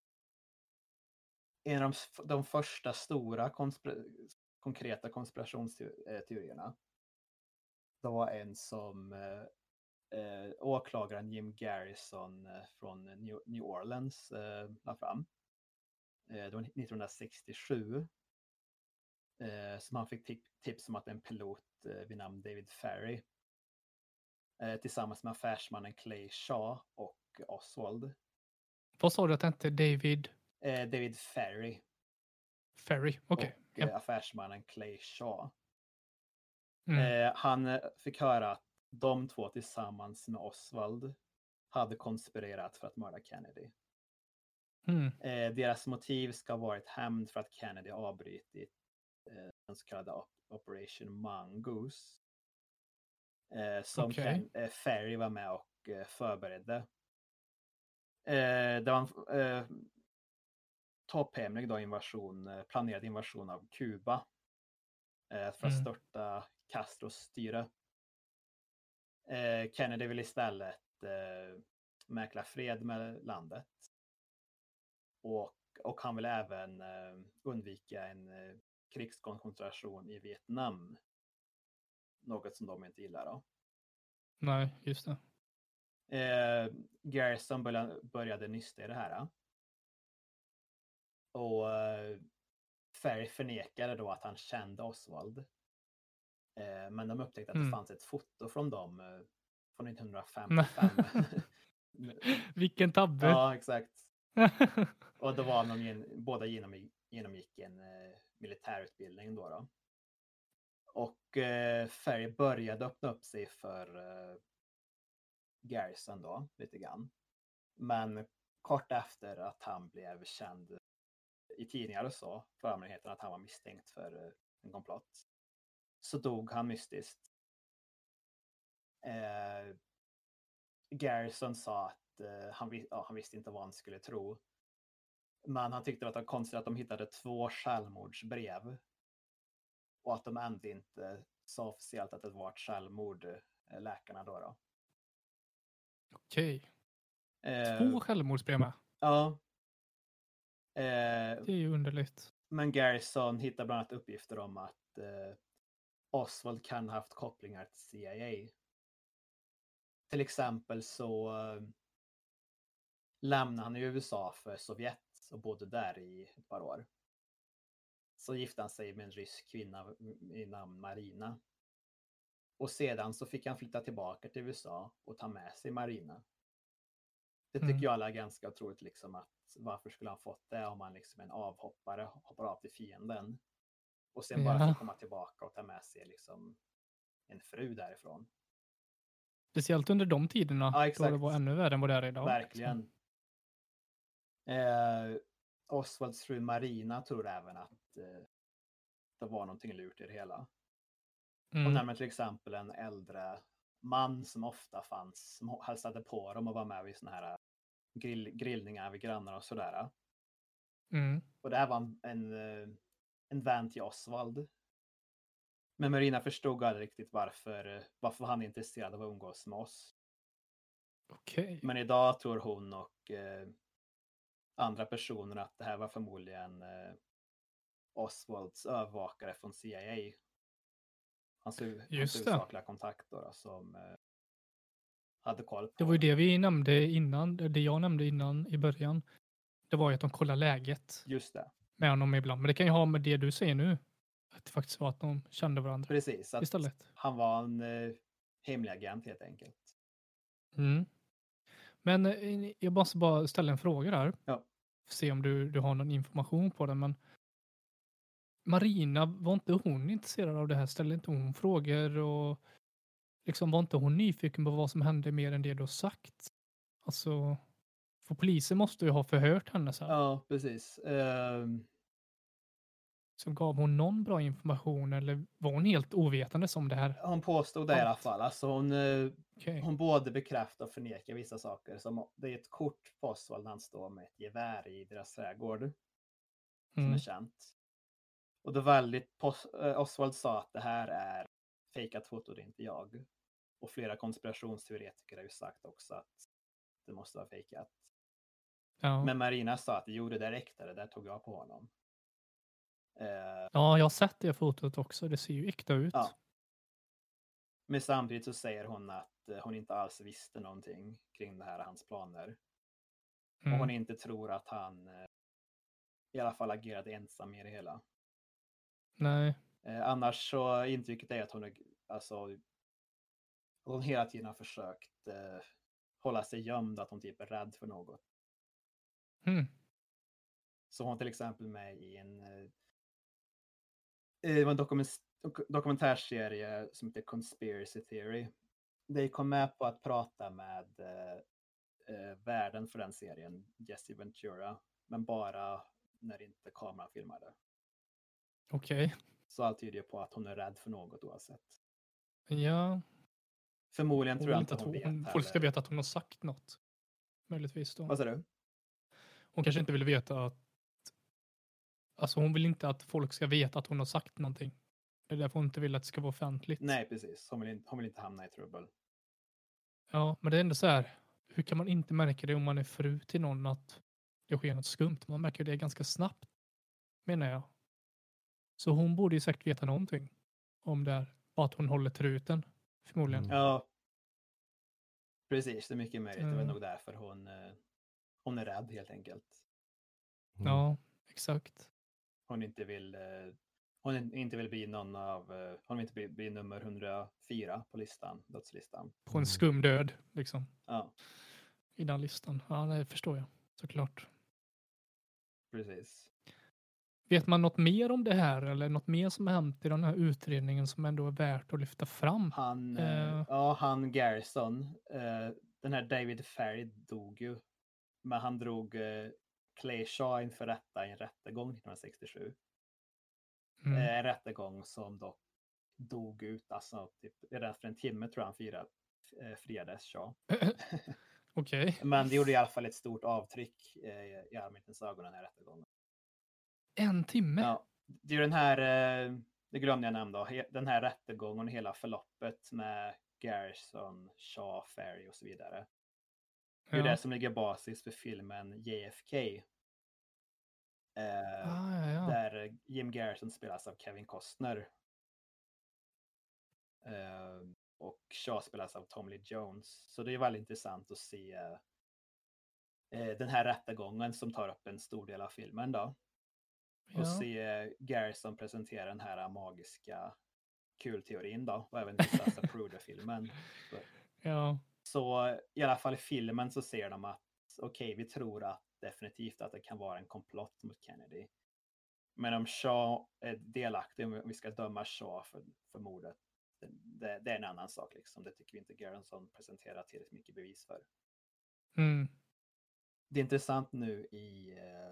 S5: en av de, f- de första stora konspira- konkreta konspirationsteorierna, det var en som eh, eh, åklagaren Jim Garrison eh, från New, New Orleans eh, la fram. Eh, det var nittonhundrasextiosju. Eh, som han fick tip- tips om att en pilot eh, vid namn David Ferry eh, tillsammans med affärsmannen Clay Shaw och Oswald.
S4: Vad sa du att det hette? David
S5: Eh, David Ferry
S4: Ferry? Okej.
S5: och eh,
S4: Ja.
S5: affärsmannen Clay Shaw.
S4: Mm.
S5: Eh, han eh, fick höra att de två tillsammans med Oswald hade konspirerat för att mörda Kennedy.
S4: Mm.
S5: Eh, deras motiv ska ha varit hämnd för att Kennedy avbrutit eh, den så kallade op- Operation Mongoose. Eh, som
S4: Okej.
S5: Ken- eh, Ferry var med och eh, förberedde. Eh, det var en eh, topphemlig då invasion, eh, planerad invasion av Kuba. Eh, för att
S4: Mm.
S5: störta Castros styre. Eh, Kennedy ville istället eh, mäkla fred med landet. Och, och han ville även eh, undvika en eh, krigskonfrontation i Vietnam. Något som de inte gillar då.
S4: Nej, just det.
S5: Eh, Garrison började, började nysta i det här. Och eh, Ferry förnekade då att han kände Oswald. Eh, men de upptäckte att
S4: Mm.
S5: det fanns ett foto från dem eh, från nittonhundrafemtiofem.
S4: Vilken tabbe.
S5: Ja, exakt. Och då var de gen- båda genomgick, genomgick en eh, militärutbildning då. då. Och eh, Ferry började öppna upp sig för eh, Garrison då, lite grann. Men kort efter att han blev känd i tidningar och så, för allmänheten att han var misstänkt för eh, en komplott, så dog han mystiskt. Eh, Garrison sa att eh, han, vis- ja, han visste inte vad han skulle tro. Men han tyckte att det var konstigt att de hittade två självmordsbrev. Och att de ändå inte sa officiellt att det var ett självmord, eh, läkarna då. då.
S4: Okej.
S5: Eh,
S4: Två självmordsbrev med.
S5: Ja. Eh,
S4: Det är ju underligt.
S5: men Garrison hittar bland annat uppgifter om att eh, Oswald kan ha haft kopplingar till C I A. Till exempel så eh, lämnade han i U S A för Sovjet och bodde där i ett par år. Så gifte han sig med en rysk kvinna i namn Marina. Och sedan så fick han flytta tillbaka till U S A och ta med sig Marina. Det tycker
S4: Mm.
S5: jag alla är ganska otroligt liksom, att varför skulle han fått det om han liksom är en avhoppare, hoppar av till fienden. Och sen bara
S4: Ja.
S5: får komma tillbaka och ta med sig liksom en fru därifrån.
S4: Speciellt under de tiderna.
S5: Ja,
S4: Då
S5: exakt.
S4: det var ännu värre än vad det är idag.
S5: Verkligen. Eh, Oswalds fru Marina tror även att eh, det var någonting lurt i det hela.
S4: Mm.
S5: Hon nämner till exempel en äldre man som ofta fanns, som hälsade på dem och var med vid såna här grill, grillningar vid grannar och sådär.
S4: Mm.
S5: Och det här var en, en, en vän till Oswald. Men Marina förstod aldrig riktigt varför, varför han är intresserad av att umgås med oss.
S4: Okej.
S5: Men idag tror hon och eh, andra personer att det här var förmodligen eh, Oswalds övervakare från C I A. Hans, hu- hans
S4: Just det.
S5: huvudsakliga kontakt då, då, som eh, hade koll på
S4: Det var ju
S5: honom.
S4: det vi nämnde innan. Det jag nämnde innan i början. Det var ju att de kollar läget
S5: Just det,
S4: med honom ibland. Men det kan ju ha med det du säger nu. Att det faktiskt var att de kände varandra
S5: precis. Att
S4: istället.
S5: han var en eh, hemlig agent helt enkelt.
S4: Mm. Men eh, jag måste bara ställa en fråga där.
S5: Ja.
S4: Se om du, du har någon information på den. Men Marina, var inte hon intresserad av det här? Ställde inte hon frågor? Och liksom var inte hon nyfiken på vad som hände mer än det du har sagt? Alltså, för polisen måste ju ha förhört henne sen.
S5: Ja, precis. Ehm,
S4: Så gav hon någon bra information eller var hon helt ovetande om det här?
S5: hon påstod det i alla fall. Alltså hon, eh,
S4: Okej.
S5: hon både bekräftar och förnekar vissa saker. Som, det är ett kort på Oswald när han står med ett gevär i deras trädgård. Som
S4: Mm.
S5: är känt. Och det väldigt, pos- eh, Oswald sa att det här är fejkat foto, det är inte jag. Och flera konspirationsteoretiker har ju sagt också att det måste vara fejkat.
S4: Ja.
S5: Men Marina sa att jo, det där äkta, det där tog jag på honom. Eh,
S4: ja, jag har sett det fotot också. Det ser ju äkta ut.
S5: Ja. Men samtidigt så säger hon att eh, hon inte alls visste någonting kring det här, hans planer.
S4: Mm.
S5: Och hon inte tror att han eh, i alla fall agerade ensam i det hela.
S4: Nej.
S5: Eh, annars så intrycket är att hon, är, alltså, hon hela tiden har försökt eh, hålla sig gömd, att hon typ är rädd för något.
S4: Mm.
S5: Så hon till exempel med i en, eh, det var en dokument, dokumentärserie som heter Conspiracy Theory. De kom med på att prata med eh, eh, värden för den serien, Jesse Ventura, men bara när inte kameran filmade.
S4: Okej.
S5: Så allt tyder ju på att hon är rädd för något oavsett.
S4: Ja.
S5: Förmodligen
S4: Hon
S5: tror jag
S4: vill
S5: inte
S4: inte
S5: att hon
S4: att
S5: vet
S4: hon, folk ska
S5: heller.
S4: veta att hon har sagt något. Möjligtvis då.
S5: Vad sa du?
S4: Hon kanske inte vill veta att... Alltså hon vill inte att folk ska veta att hon har sagt någonting. Det är därför hon inte vill att det ska vara offentligt.
S5: Nej, precis. Hon vill inte, hon vill inte hamna i trubbel.
S4: Ja, men det är ändå så här. Hur kan man inte märka det om man är fru till någon att det sker något skumt? Man märker det ganska snabbt, menar jag. Så hon borde ju säkert veta någonting om det här. Bara att hon håller truten, förmodligen.
S3: Mm.
S5: Ja. Precis, det är mycket möjligt. Det var
S4: Mm.
S5: nog därför hon, eh, hon är rädd helt enkelt.
S3: Mm.
S4: Ja, exakt.
S5: Hon inte vill eh, hon inte vill bli någon av eh, hon vill inte bli, bli nummer hundrafyra på listan, dödslistan.
S4: På en
S3: Mm.
S4: skum död, liksom.
S5: Ja,
S4: I den listan. Ja, det förstår jag. Såklart.
S5: precis.
S4: Vet man något mer om det här? Eller något mer som har hänt i den här utredningen som ändå är värt att lyfta fram?
S5: Han, eh,
S4: Eh.
S5: ja, han Garrison, eh, den här David Ferry dog ju. Men han drog eh, Clay Shaw inför rätta i en rättegång nittonhundrasextiosju.
S4: Mm.
S5: Eh, en rättegång som dock dog ut, alltså typ redan för en timme tror jag han firade, eh, friades Shaw.
S4: Okej.
S5: Men det gjorde i alla fall ett stort avtryck eh, i allmänhetens ögon den här rättegången.
S4: En timme?
S5: Ja, det är ju den här, eh, det glömde jag nämna, he- den här rättegången och hela förloppet med Garrison, Shaw, Ferry och så vidare. Det är
S4: Ja.
S5: det som ligger basis för filmen J F K. Eh,
S4: Ah, ja, ja.
S5: Där Jim Garrison spelas av Kevin Costner. Eh, och Shaw spelas av Tom Lee Jones. Så det är väldigt intressant att se eh, den här rättegången som tar upp en stor del av filmen då.
S4: Ja.
S5: Och se Garrison presentera den här magiska kulteorin då. Och även visa Zapruder-filmen.
S4: Ja.
S5: Så i alla fall i filmen så ser de att okej, okay, vi tror att definitivt att det kan vara en komplott mot Kennedy. Men om Shaw är delaktig, om vi ska döma Shaw för, för mordet, det, det är en annan sak liksom. Det tycker vi inte Garrison presenterar tillräckligt mycket bevis för.
S4: Mm.
S5: Det är intressant nu i eh,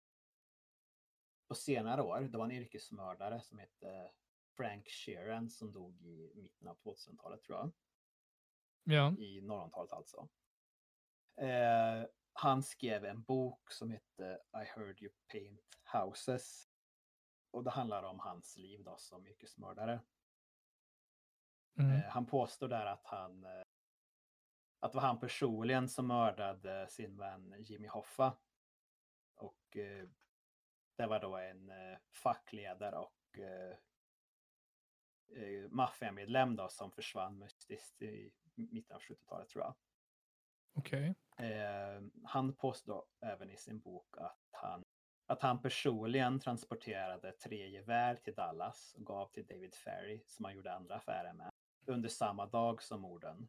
S5: på senare år, det var en yrkesmördare som hette Frank Sheeran som dog i mitten av tvåtusentalet tror jag.
S4: Ja.
S5: I nolltalet alltså. Eh, han skrev en bok som hette I Heard You Paint Houses. Och det handlar om hans liv då som yrkesmördare.
S4: Mm.
S5: Eh, han påstår där att han eh, att det var han personligen som mördade sin vän Jimmy Hoffa. Och eh, det var då en eh, fackledare och eh, eh, maffiamedlem då som försvann mystiskt i mitten av sjuttiotalet tror jag.
S4: Okej.
S5: Eh, han påstår även i sin bok att han, att han personligen transporterade tre gevär till Dallas och gav till David Ferry som han gjorde andra affärer med under samma dag som morden.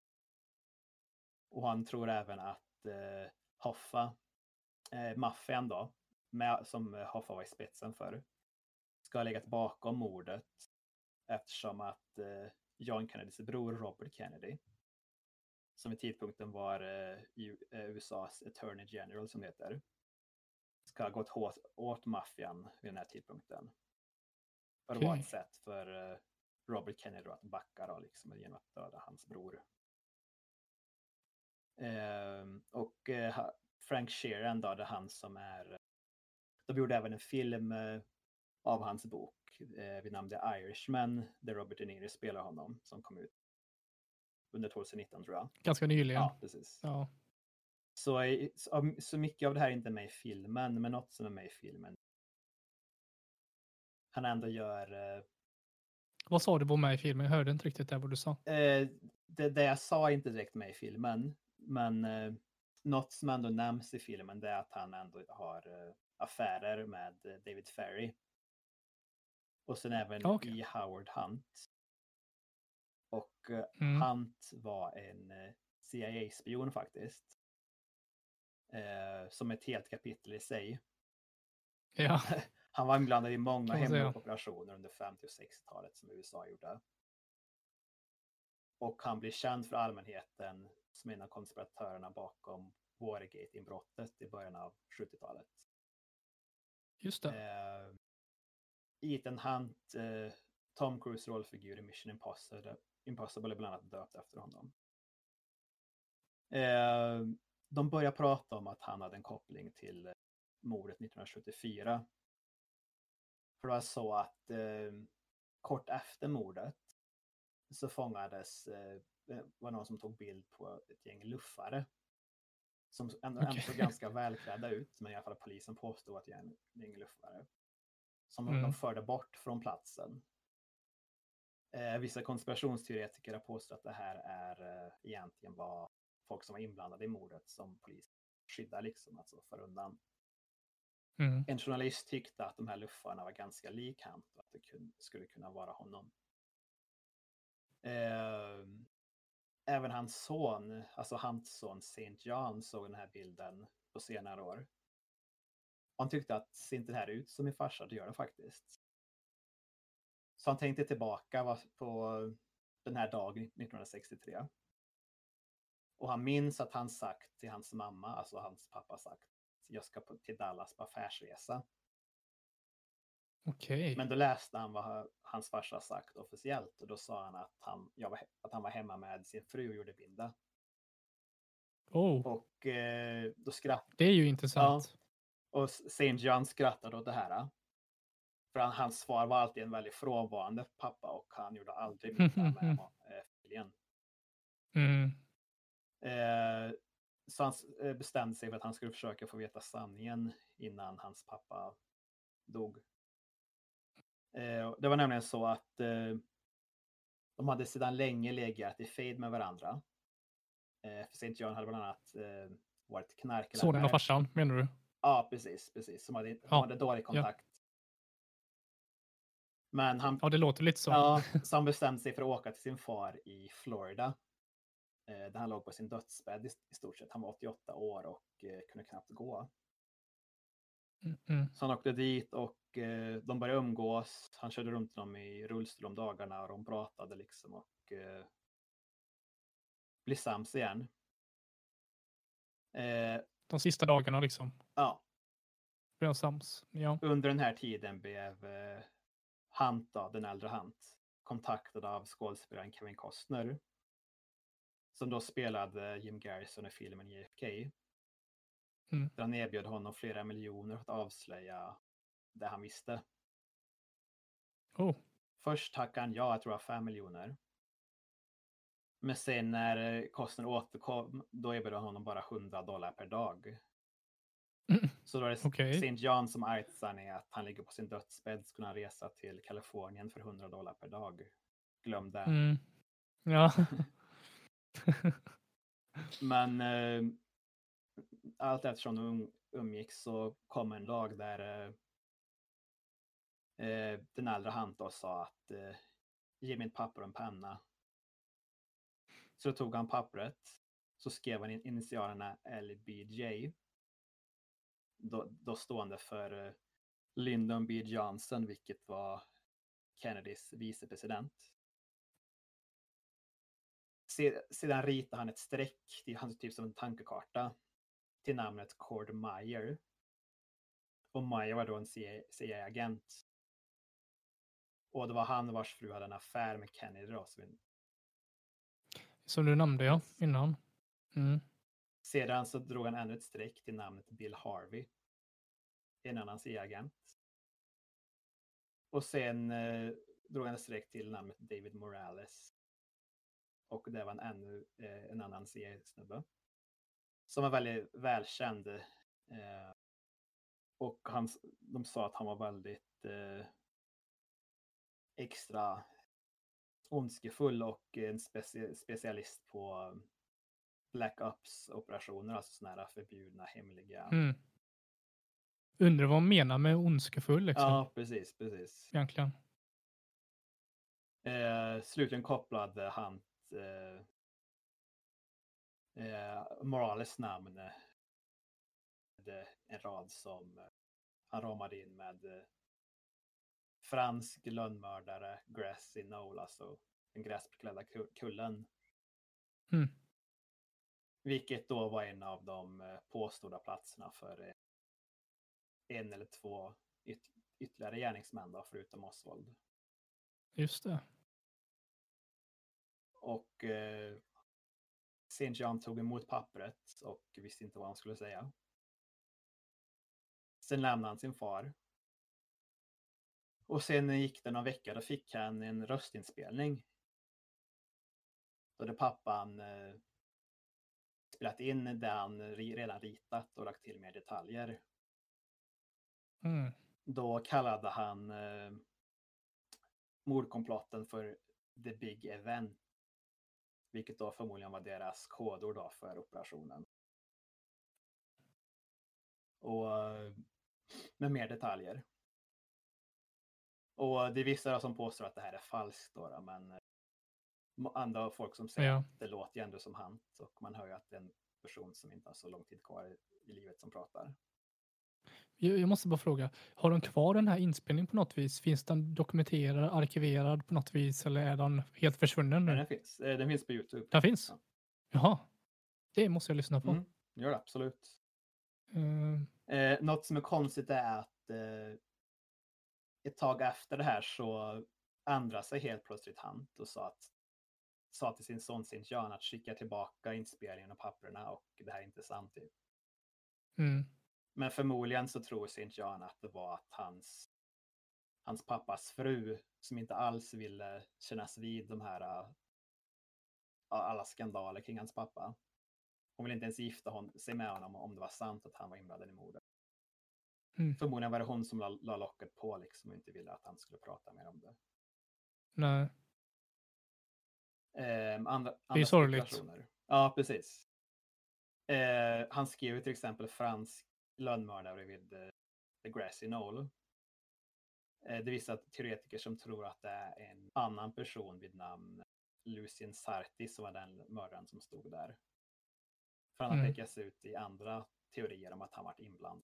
S5: Och han tror även att eh, Hoffa, eh, maffian då, med, som Hoffa var i spetsen för, ska ha legat bakom mordet eftersom att eh, John Kennedys bror Robert Kennedy, som vid tidpunkten var eh, U S A:s Attorney General som det heter, ska ha gått hårt åt maffian vid den här tidpunkten. För det var ett sätt för eh, Robert Kennedy att backa då, liksom, genom att döda hans bror. Eh, och eh, Frank Sheeran då, det är han som är, de gjorde även en film eh, av hans bok eh, vid namn The Irishman, där Robert De Niro spelar honom, som kom ut under tjugonitton tror jag.
S4: Ganska nyligen.
S5: Ja, precis.
S4: Ja.
S5: Så, så, så mycket av det här är inte med i filmen, men något som är med i filmen. Han ändå gör... Eh,
S4: vad sa du var med i filmen? Jag hörde inte riktigt där vad du sa.
S5: Eh, det, det jag sa är inte direkt med i filmen, men eh, något som ändå nämns i filmen det är att han ändå har eh, affärer med eh, David Ferry. Och sen även
S4: okay.
S5: i Howard Hunt. Och eh,
S4: mm.
S5: Hunt var en eh, C I A-spion faktiskt. Eh, som ett helt kapitel i sig.
S4: Ja.
S5: Han var inblandad i många hemliga operationer under femtio- och sextiotalet som U S A gjorde. Och han blir känd för allmänheten som en av konspiratörerna bakom Watergate-inbrottet i början av sjuttiotalet.
S4: Just det.
S5: Eh, Ethan Hunt, eh, Tom Cruise rollfigur i Mission Impossible, Impossible är bland annat döpt efter honom. Eh, de börjar prata om att han hade en koppling till mordet nittonhundrasjuttiofyra. För det var så att eh, kort efter mordet så fångades eh, var någon som tog bild på ett gäng luffare. Som ändå,
S4: okay.
S5: ändå såg ganska välklädda ut, men i alla fall polisen påstod att det är en gäng luffare. Som
S4: mm.
S5: de förde bort från platsen. Eh, vissa konspirationsteoretiker har påstått att det här är eh, egentligen var folk som var inblandade i mordet som polis skyddar liksom, alltså för undan.
S4: Mm.
S5: En journalist tyckte att de här luffarna var ganska lik han och att det kun, skulle kunna vara honom. Eh, även hans son, alltså hans son Saint John, såg den här bilden på senare år. Han tyckte att ser inte det här ut som min farsa, det gör det faktiskt. Så han tänkte tillbaka på den här dagen nittonhundrasextiotre. Och han minns att han sagt till hans mamma, alltså hans pappa sagt, jag ska till Dallas på affärsresa.
S4: Okej.
S5: Men då läste han vad hans farsa sagt officiellt och då sa han att han, jag var, att han var hemma med sin fru och gjorde binda.
S4: Oh,
S5: Och eh, då skrattade...
S4: det är ju intressant.
S5: Och Saint John skrattade åt det här. För han, hans svar var alltid en väldigt frånvarande pappa och han gjorde aldrig middag med eh, familjen.
S4: Mm.
S5: Eh, så han eh, bestämde sig för att han skulle försöka få veta sanningen innan hans pappa dog. Eh, det var nämligen så att eh, de hade sedan länge legat i fejd med varandra. Eh, för Saint John hade bland annat eh, varit knarklangare.
S4: Sonen och farsan, menar du?
S5: Ja, precis, precis. Som hade,
S4: Ja.
S5: de hade dålig kontakt. Men han,
S4: Ja, det låter lite så.
S5: ja, så han bestämde sig för att åka till sin far i Florida. Eh, där han låg på sin dödsbädd i, i stort sett. Han var åttioåtta år och eh, kunde knappt gå.
S4: Mm, mm.
S5: Så han åkte dit och eh, de började umgås. Han körde runt dem i rullstol om dagarna och de pratade liksom och eh, blev sams igen. Eh,
S4: De sista dagarna liksom.
S5: ja.
S4: Blev de sams. Ja.
S5: Under den här tiden blev eh, Hunt, då, den äldre Hunt, kontaktad av skådespelaren Kevin Costner. Som då spelade Jim Garrison i filmen J F K.
S4: Mm.
S5: Där han erbjöd honom flera miljoner för att avslöja det han visste.
S4: Oh.
S5: Först tackade han ja, jag tror jag fem miljoner. Men sen när Costner återkom, då erbjöd han honom bara hundra dollar per dag.
S4: Mm.
S5: Så då är det
S4: Okay.
S5: Saint John som artsar är att han ligger på sin dödsbädd så kunna han resa till Kalifornien för hundra dollar per dag. Glöm det.
S4: Mm. Ja.
S5: Men eh, allt eftersom de um, umgicks så kom en lag där eh, eh, den äldre Hunt då sa att eh, ge mig ett papper och en penna. Så då tog han pappret, så skrev han in initialerna L B J. Då, då stående för eh, Lyndon B Johnson, vilket var Kennedys vicepresident. Sedan ritade han ett streck, det är typ som en tankekarta, till namnet Cord Meyer. Och Meyer var då en C I A-agent. Och det var han vars fru hade en affär med Kennedy då.
S4: Som du nämnde, ja, innan. Mm.
S5: Sedan så drog han ännu ett streck till namnet Bill Harvey. En annan C I A-agent. Och sen eh, drog han ett streck till namnet David Morales. Och det var en ännu eh, en annan C I A-snubbe. Som var väldigt välkänd. Eh, och han, de sa att han var väldigt eh, extra ondskefull och en speci- specialist på Black Ops-operationer. Alltså sådana här förbjudna, hemliga.
S4: Mm. Undrar vad man menar med ondskefull liksom.
S5: Ja, precis, precis.
S4: Egentligen.
S5: Eh, slutligen kopplade han eh, eh, Morales namn eh, en rad som eh, han ramade in med eh, fransk lönnmördare Grassy Knoll, alltså den gräsbeklädda kullen.
S4: Mm.
S5: Vilket då var en av de eh, påstådda platserna för eh, en eller två yt- ytterligare gärningsmän då, förutom Oswald.
S4: Just det.
S5: Och eh, Saint John tog emot pappret och visste inte vad han skulle säga. Sen lämnade han sin far. Och sen gick det några veckor, då fick han en röstinspelning. Då hade pappan eh, spelat in det han redan ritat och lagt till mer detaljer.
S4: Mm.
S5: Då kallade han eh, mordkomplotten för The Big Event. Vilket då förmodligen var deras kodord då för operationen. Och med mer detaljer. Och det är vissa som påstår att det här är falskt då, då men andra folk som säger
S4: Ja.
S5: att det låter ju ändå som Hunt. Och man hör ju att det är en person som inte har så lång tid kvar i livet som pratar.
S4: Jag, jag måste bara fråga, har de kvar den här inspelningen på något vis? Finns den dokumenterad, arkiverad på något vis eller är den helt försvunnen nu?
S5: Den finns, den finns på YouTube.
S4: Den finns?
S5: Ja.
S4: Jaha. Det måste jag lyssna på.
S5: Mm, gör det absolut.
S4: Mm.
S5: Eh, något som är konstigt är att eh, ett tag efter det här så ändrade sig helt plötsligt Hunt och sa att sa till sin son Saint John att skicka tillbaka inspelningen och papperna och det här är inte sant. Typ.
S4: Mm.
S5: Men förmodligen så tror Saint John att det var att hans, hans pappas fru som inte alls ville kännas vid de här uh, alla skandaler kring hans pappa. Hon ville inte ens gifta hon, sig med honom om det var sant att han var inblandad i mordet.
S4: Mm.
S5: Förmodligen var det hon som la, la locket på liksom och inte ville att han skulle prata mer om det.
S4: Nej.
S5: Eh, andra,
S4: Det är
S5: andra
S4: sorgligt.
S5: spekulationer. Ja, precis. Eh, han skrev till exempel fransk lönnmördare vid eh, The Grassy Knoll. Eh, det visar att teoretiker som tror att det är en annan person vid namn Lucien Sarti som var den mördaren som stod där. För han har
S4: Mm.
S5: pekats ut i andra teorier om att han varit inblandad.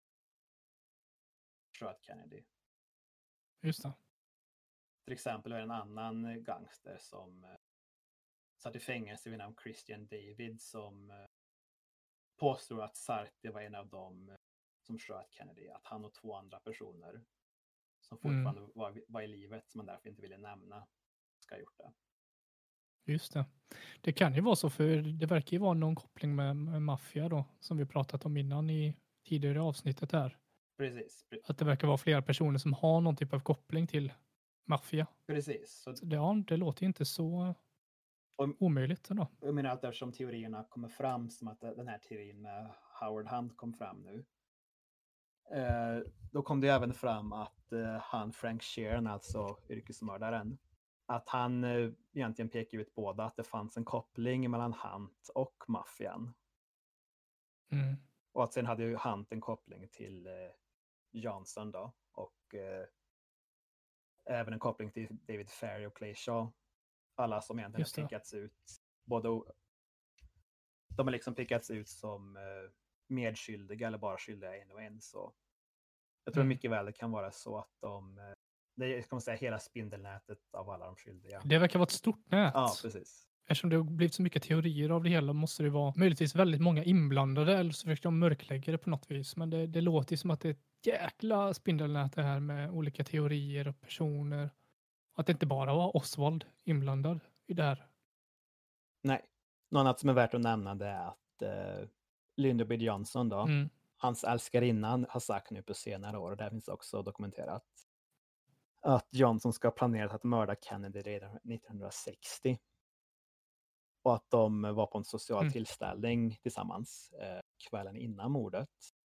S5: Sköt Kennedy.
S4: Just det.
S5: Till exempel är det en annan gangster som eh, satt i fängelse vid namn Christian David som eh, påstår att Sarti var en av dem eh, som sköt Kennedy. Att han och två andra personer som fortfarande
S4: Mm.
S5: var, var i livet som man därför inte ville nämna ska ha gjort det.
S4: Just det. Det kan ju vara så, för det verkar ju vara någon koppling med, med maffia då, som vi pratat om innan i tidigare avsnittet här.
S5: Precis. Pre-
S4: Att det verkar vara flera personer som har någon typ av koppling till maffia.
S5: precis. Så,
S4: Så det, ja, det låter ju inte så
S5: Om-
S4: omöjligt ändå.
S5: jag menar att eftersom teorierna kommer fram som att den här teorin med Howard Hunt kom fram nu. Eh, då kom det även fram att eh, han Frank Sheeran, alltså yrkesmördaren, att han eh, egentligen pekar ut båda att det fanns en koppling mellan Hunt och maffian.
S4: Mm.
S5: Och att sen hade ju Hunt en koppling till eh, Johnson då. Och eh, även en koppling till David Ferry och Clay Shaw. Alla som egentligen
S4: Just det.
S5: har pekats ut. Både, o- de har liksom pekats ut som eh, medskyldiga eller bara skyldiga en och en. Så jag tror
S4: Mm.
S5: mycket väl det kan vara så att de, eh, det är, kan man säga, hela spindelnätet av alla de skyldiga.
S4: Det verkar vara ett stort nät.
S5: Ja, precis.
S4: Eftersom det har blivit så mycket teorier av det hela måste det vara möjligtvis väldigt många inblandade, eller så försöker de mörklägga det på något vis. Men det, det låter ju som att det är ett jäkla spindelnät det här med olika teorier och personer. Att det inte bara var Oswald inblandad i det här.
S5: Nej. Något annat som är värt att nämna det är att eh, Lyndon B. Johnson då,
S4: Mm.
S5: hans älskarinna har sagt nu på senare år, och det finns också dokumenterat, att Johnson ska ha planerat att mörda Kennedy redan nittonhundrasextio. Och att de var på en social
S4: Mm.
S5: tillställning tillsammans eh, kvällen innan mordet.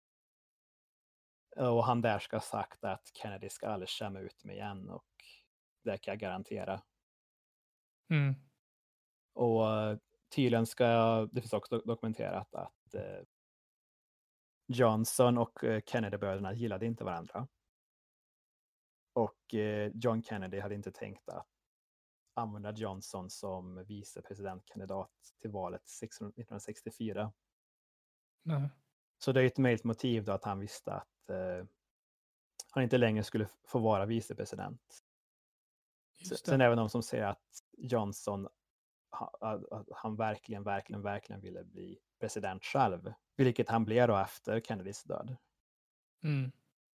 S5: Och han där ska ha sagt att Kennedy ska aldrig skämma ut mig igen, och det kan jag garantera.
S4: Mm.
S5: Och eh, tydligen ska, det finns också dokumenterat att eh, Johnson och eh, Kennedy-bröderna gillade inte varandra. Och eh, John Kennedy hade inte tänkt att använda Johnson som vicepresidentkandidat till valet nittonhundrasextiofyra.
S4: Nej.
S5: Så det är ett möjligt motiv då att han visste att eh, han inte längre skulle få vara vicepresident.
S4: Just
S5: Sen
S4: det.
S5: är det någon som säger att Johnson ha, att han verkligen, verkligen, verkligen ville bli president själv. Vilket han blev då efter Kennedys död.
S4: Mm.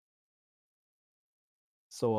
S5: Så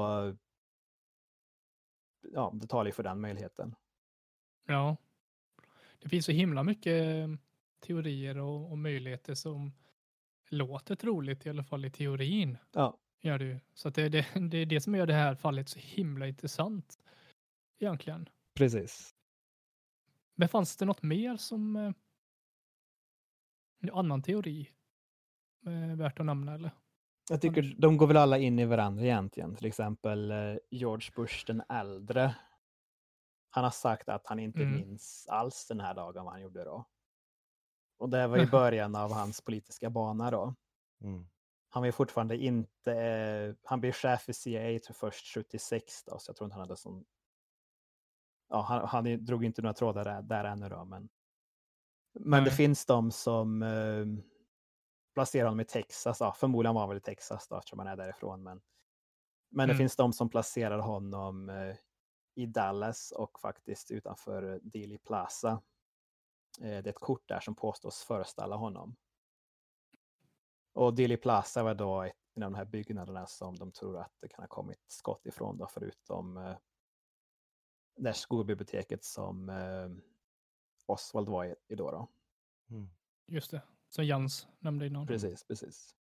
S5: ja, det talar ju för den möjligheten.
S4: Ja. Det finns så himla mycket teorier och, och möjligheter som låter troligt, i alla fall i teorin.
S5: Ja,
S4: Gör det ju. Så att det, det, det är det som gör det här fallet så himla intressant. Egentligen.
S5: precis.
S4: Men fanns det något mer som eh, en annan teori eh, värt att nämna, eller?
S5: Jag tycker de går väl alla in i varandra egentligen. Till exempel eh, George Bush den äldre. Han har sagt att han inte
S4: Mm.
S5: minns alls den här dagen vad han gjorde då. Och det var i början av hans politiska bana då.
S3: Mm.
S5: Han var fortfarande inte, eh, han blev chef för C I A till först sjuttiosex då, så jag tror inte han hade sån, ja, han, han drog inte några trådar där, där ännu då, men men det
S4: Nej.
S5: finns de som eh, placerar honom i Texas, ja, förmodligen var han väl i Texas då, eftersom han är därifrån, men men det
S4: Mm.
S5: finns de som placerar honom eh, i Dallas och faktiskt utanför Dealey Plaza. Eh, det är ett kort där som påstås föreställa honom. Och Dealey Plaza var då ett av de här byggnaderna som de tror att det kan ha kommit skott ifrån då, förutom eh, det här skolbiblioteket som eh, Oswald var i, i då. då.
S3: Mm.
S4: Just det. Som Jans nämnde innan.
S5: Precis, precis.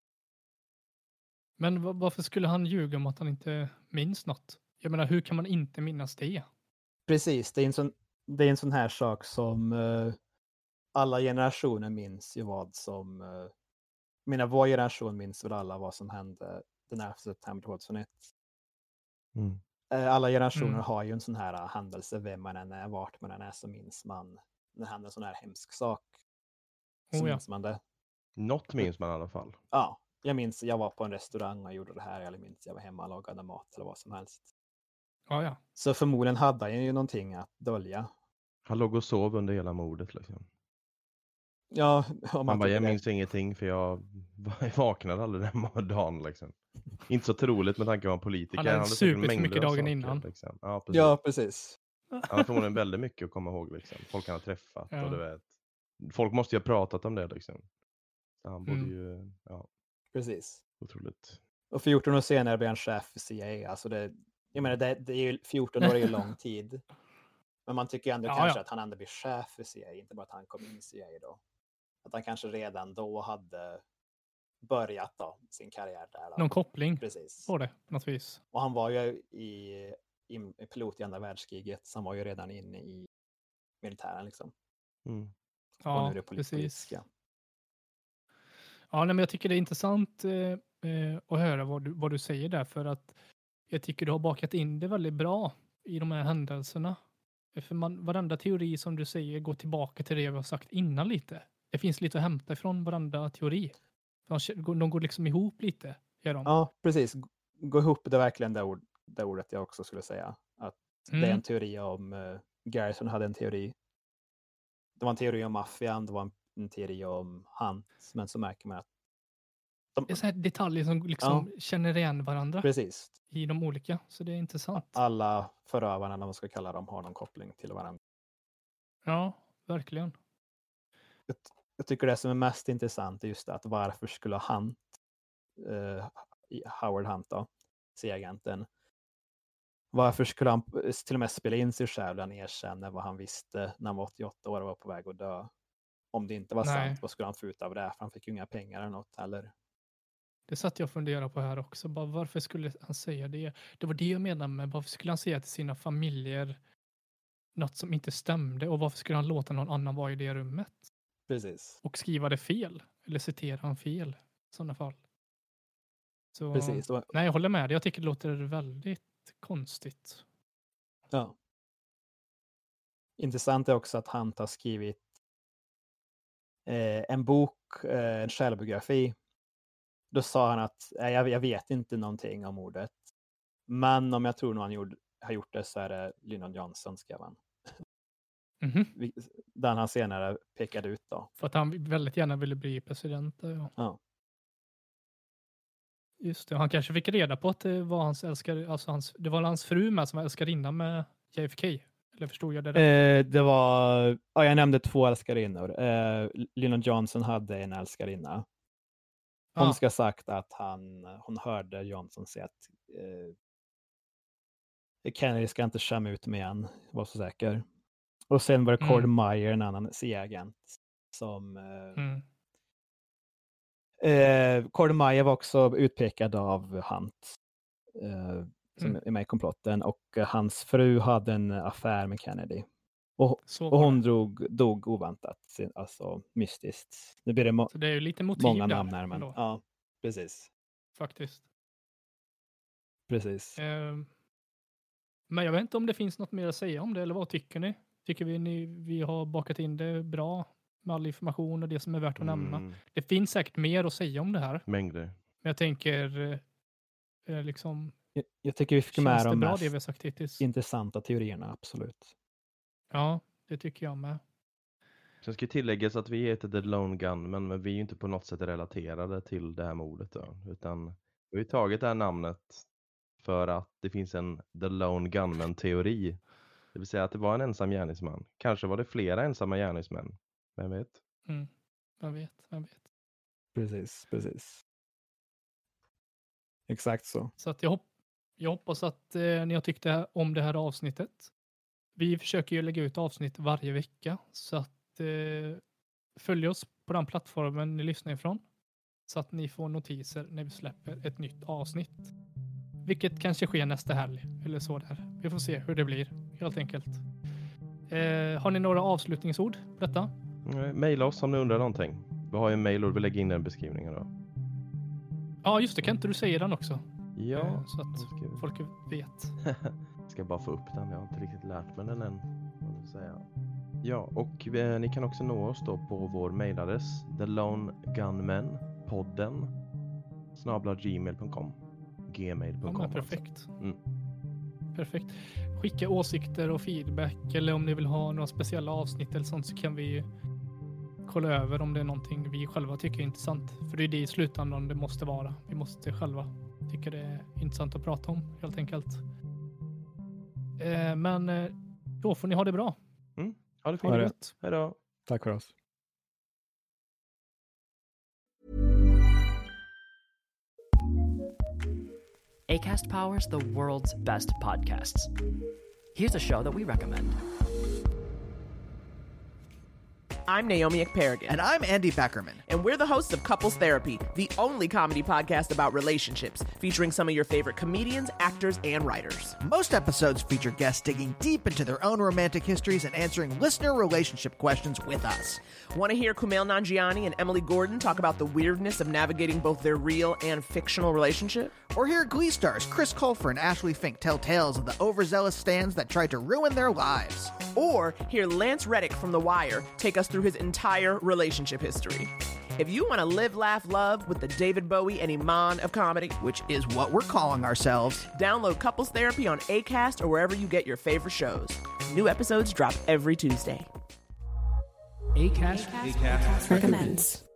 S4: Men va- varför skulle han ljuga om att han inte minns något? Jag menar, hur kan man inte minnas det?
S5: Precis, det är en sån, det är en sån här sak som eh, alla generationer minns ju vad som... Eh, jag menar, vår generation minns väl alla vad som hände den elfte september tjugohundraett.
S3: Mm.
S5: Eh, alla generationer
S4: Mm.
S5: har ju en sån här uh, händelse, vem man än är, vart man än är, så minns man när det händer en sån här hemsk sak. Så
S4: Oh ja.
S5: minns man det.
S3: Något minns man i alla fall.
S5: Ja, jag minns jag var på en restaurang och gjorde det här, eller minns jag var hemma och lagade mat eller vad som helst.
S4: Ja, ja.
S5: Så förmodligen hade han ju någonting att dölja.
S3: Han låg och sov under hela mordet liksom.
S5: Ja, om man
S3: Han bara, jag
S5: tycker det.
S3: minns ingenting för jag vaknade aldrig den dagen liksom. Inte så troligt med tanke på att han var politiker.
S4: Han hade
S3: säkert
S4: supit
S3: mängder
S4: mycket
S3: av
S4: dagen
S3: saker,
S4: innan.
S3: Liksom. Ja, precis.
S5: Ja, precis.
S3: Han har förmodligen väldigt mycket att komma ihåg liksom. Folk han har träffat
S4: Ja.
S3: och du vet. Folk måste ju ha pratat om det liksom. Så han borde
S4: Mm.
S3: ju, ja,
S5: Precis.
S3: otroligt.
S5: Och fjorton år senare blev han chef för C I A. Alltså det, jag menar, det, det är ju, fjorton år är ju lång tid. Men man tycker ändå
S4: Ja,
S5: kanske
S4: ja.
S5: att han ändå blir chef för C I A. Inte bara att han kom in i C I A då. Att han kanske redan då hade börjat då, sin karriär där. Då.
S4: Någon koppling
S5: Precis.
S4: på det, på något vis.
S5: Och han var ju i, i, i pilot i andra världskriget. Så han var ju redan inne i militären liksom.
S3: Mm.
S5: Och
S4: Ja,
S5: nu är det polit-
S4: precis.
S5: politiska.
S4: Ja, nej, men jag tycker det är intressant eh, eh, att höra vad du, vad du säger där, för att jag tycker du har bakat in det väldigt bra i de här händelserna. För man, varenda teori som du säger går tillbaka till det vi har sagt innan lite. Det finns lite att hämta ifrån varenda teori. De, de går liksom ihop lite. Gör de.
S5: Ja, precis. Gå ihop, det är verkligen det, ord, det ordet jag också skulle säga. Att
S4: Mm.
S5: det är en teori om, uh, Garrison hade en teori. Det var en teori om maffian, det var en, en teori om Hunt, men så märker man att de,
S4: Det är så här detaljer som liksom känner igen varandra
S5: precis,
S4: i de olika. Så det är intressant.
S5: alla förövarna, när man ska kalla dem, har någon koppling till varandra.
S4: Ja, verkligen.
S5: Jag, jag tycker det som är mest intressant är just det, att varför skulle Hunt, uh, Howard Hunt då, C-agenten, varför skulle han till och med spela in sig själv när han erkänner vad han visste när han var åttioåtta år och var på väg att dö? Om det inte var
S4: Nej.
S5: sant, vad skulle han få ut av det? För han fick ju inga pengar eller något heller.
S4: Det satt jag och funderade på här också. Bara, varför skulle han säga det? Det var det jag menade med varför skulle han säga till sina familjer något som inte stämde? Och varför skulle han låta någon annan vara i det rummet?
S5: Precis.
S4: Och skriva det fel? Eller citera han fel i sådana fall? Så,
S5: Precis. Det var-
S4: nej, jag håller med dig. Jag tycker det låter väldigt konstigt.
S5: Ja. Intressant är också att han har skrivit eh, en bok, eh, en självbiografi. Då sa han att eh, jag, jag vet inte någonting om mordet. Men om jag tror någon gjorde, har gjort det så är det Lyndon Johnson, skrev han.
S4: Mhm.
S5: Vi- Den han senare pekade ut då.
S4: För att han väldigt gärna ville bli president. Ja.
S5: Ja.
S4: Just det. Han kanske fick reda på att det var hans älskare, alltså hans, det var hans fru med som var älskarinna med J F K. Eller förstod jag det rätt?
S5: Eh, det var, ja, jag nämnde två älskarinnor. Eh, Lyndon Johnson hade en älskarinna. Hon
S4: Ah.
S5: ska ha sagt att han, hon hörde Johnson säga att eh, Kennedy ska inte skämma ut mig igen, var så säker. Och sen var det Cord
S4: Mm.
S5: Meyer, en annan C I-agent, som eh,
S4: Mm.
S5: eh, Cord Meyer var också utpekad av Hunt, eh, som
S4: Mm.
S5: är med i komplotten, och eh, hans fru hade en affär med Kennedy. Och,
S4: Så
S5: och
S4: var
S5: hon
S4: det.
S5: drog, dog oväntat, sin- alltså mystiskt. Nu blir det mo-
S4: Så det är ju lite motiv
S5: många
S4: där
S5: namn här, men
S4: ändå,
S5: ja, precis.
S4: faktiskt.
S5: Precis.
S4: Ehm, Men jag vet inte om det finns något mer att säga om det, eller vad tycker ni? Tycker vi ni vi har bakat in det bra med all information och det som är värt att nämna?
S3: Mm,
S4: Det finns säkert mer att säga om det här,
S3: mängder.
S4: men jag tänker eh, eh, liksom,
S5: Jag, jag tycker vi fick med
S4: känns det
S5: de
S4: bra
S5: mest
S4: det vi har sagt hittills?
S5: intressanta teorierna, absolut.
S4: Ja, det tycker jag med.
S3: Sen ska tilläggas att vi heter The Lone Gunman, men vi är ju inte på något sätt relaterade till det här mordet då, utan vi har ju tagit det här namnet för att det finns en The Lone Gunman-teori. Det vill säga att det var en ensam gärningsman. Kanske var det flera ensamma gärningsmän. Vem vet?
S4: Mm. Vem vet, vem vet.
S5: Precis, precis. Exakt så.
S4: Så att jag, hopp- jag hoppas att eh, ni har tyckt det här, om det här avsnittet. vi försöker ju lägga ut avsnitt varje vecka. Så att eh, följ oss på den plattformen ni lyssnar ifrån. Så att ni får notiser när vi släpper ett nytt avsnitt. Vilket kanske sker nästa helg. Eller så där. Vi får se hur det blir. Helt enkelt. Eh, har ni några avslutningsord på detta?
S3: Maila oss om ni undrar någonting. Vi har ju en mail och vi lägger in den beskrivningen då.
S4: Ja, just det. Kan inte du säga den också?
S3: Ja.
S4: Eh, så att
S3: ska...
S4: folk vet.
S3: Ska bara få upp den. Jag har inte riktigt lärt mig den än. Säga. Ja, och eh, ni kan också nå oss då på vår mailadress the lone gunman podden snabel-a gmail punkt com gmail punkt com.
S4: Ja, perfekt.
S3: Mm.
S4: Perfekt. Skicka åsikter och feedback, eller om ni vill ha några speciella avsnitt eller sånt, så kan vi kolla över om det är någonting vi själva tycker är intressant. För det är det i slutändan det måste vara. Vi måste själva tycka det är intressant att prata om, helt enkelt. Eh, men eh, då får ni ha det bra.
S3: Mm. Ha det fint.
S4: Ha det gott.
S3: Hej då.
S6: Tack för oss.
S7: Acast powers the world's best podcasts. Here's a show that we recommend.
S8: I'm Naomi Ekperigin.
S9: And I'm Andy Beckerman.
S8: And we're the hosts of Couples Therapy, the only comedy podcast about relationships, featuring some of your favorite comedians, actors, and writers.
S9: Most episodes feature guests digging deep into their own romantic histories and answering listener relationship questions with us.
S8: Want to hear Kumail Nanjiani and Emily Gordon talk about the weirdness of navigating both their real and fictional relationship?
S9: Or hear Glee stars Chris Colfer and Ashley Fink tell tales of the overzealous stans that tried to ruin their lives.
S8: Or hear Lance Reddick from The Wire take us through his entire relationship history. If you want to live, laugh, love with the David Bowie and Iman of comedy,
S9: which is what we're calling ourselves,
S8: download Couples Therapy on Acast or wherever you get your favorite shows. New episodes drop every Tuesday.
S7: Acast,
S10: Acast, Acast recommends.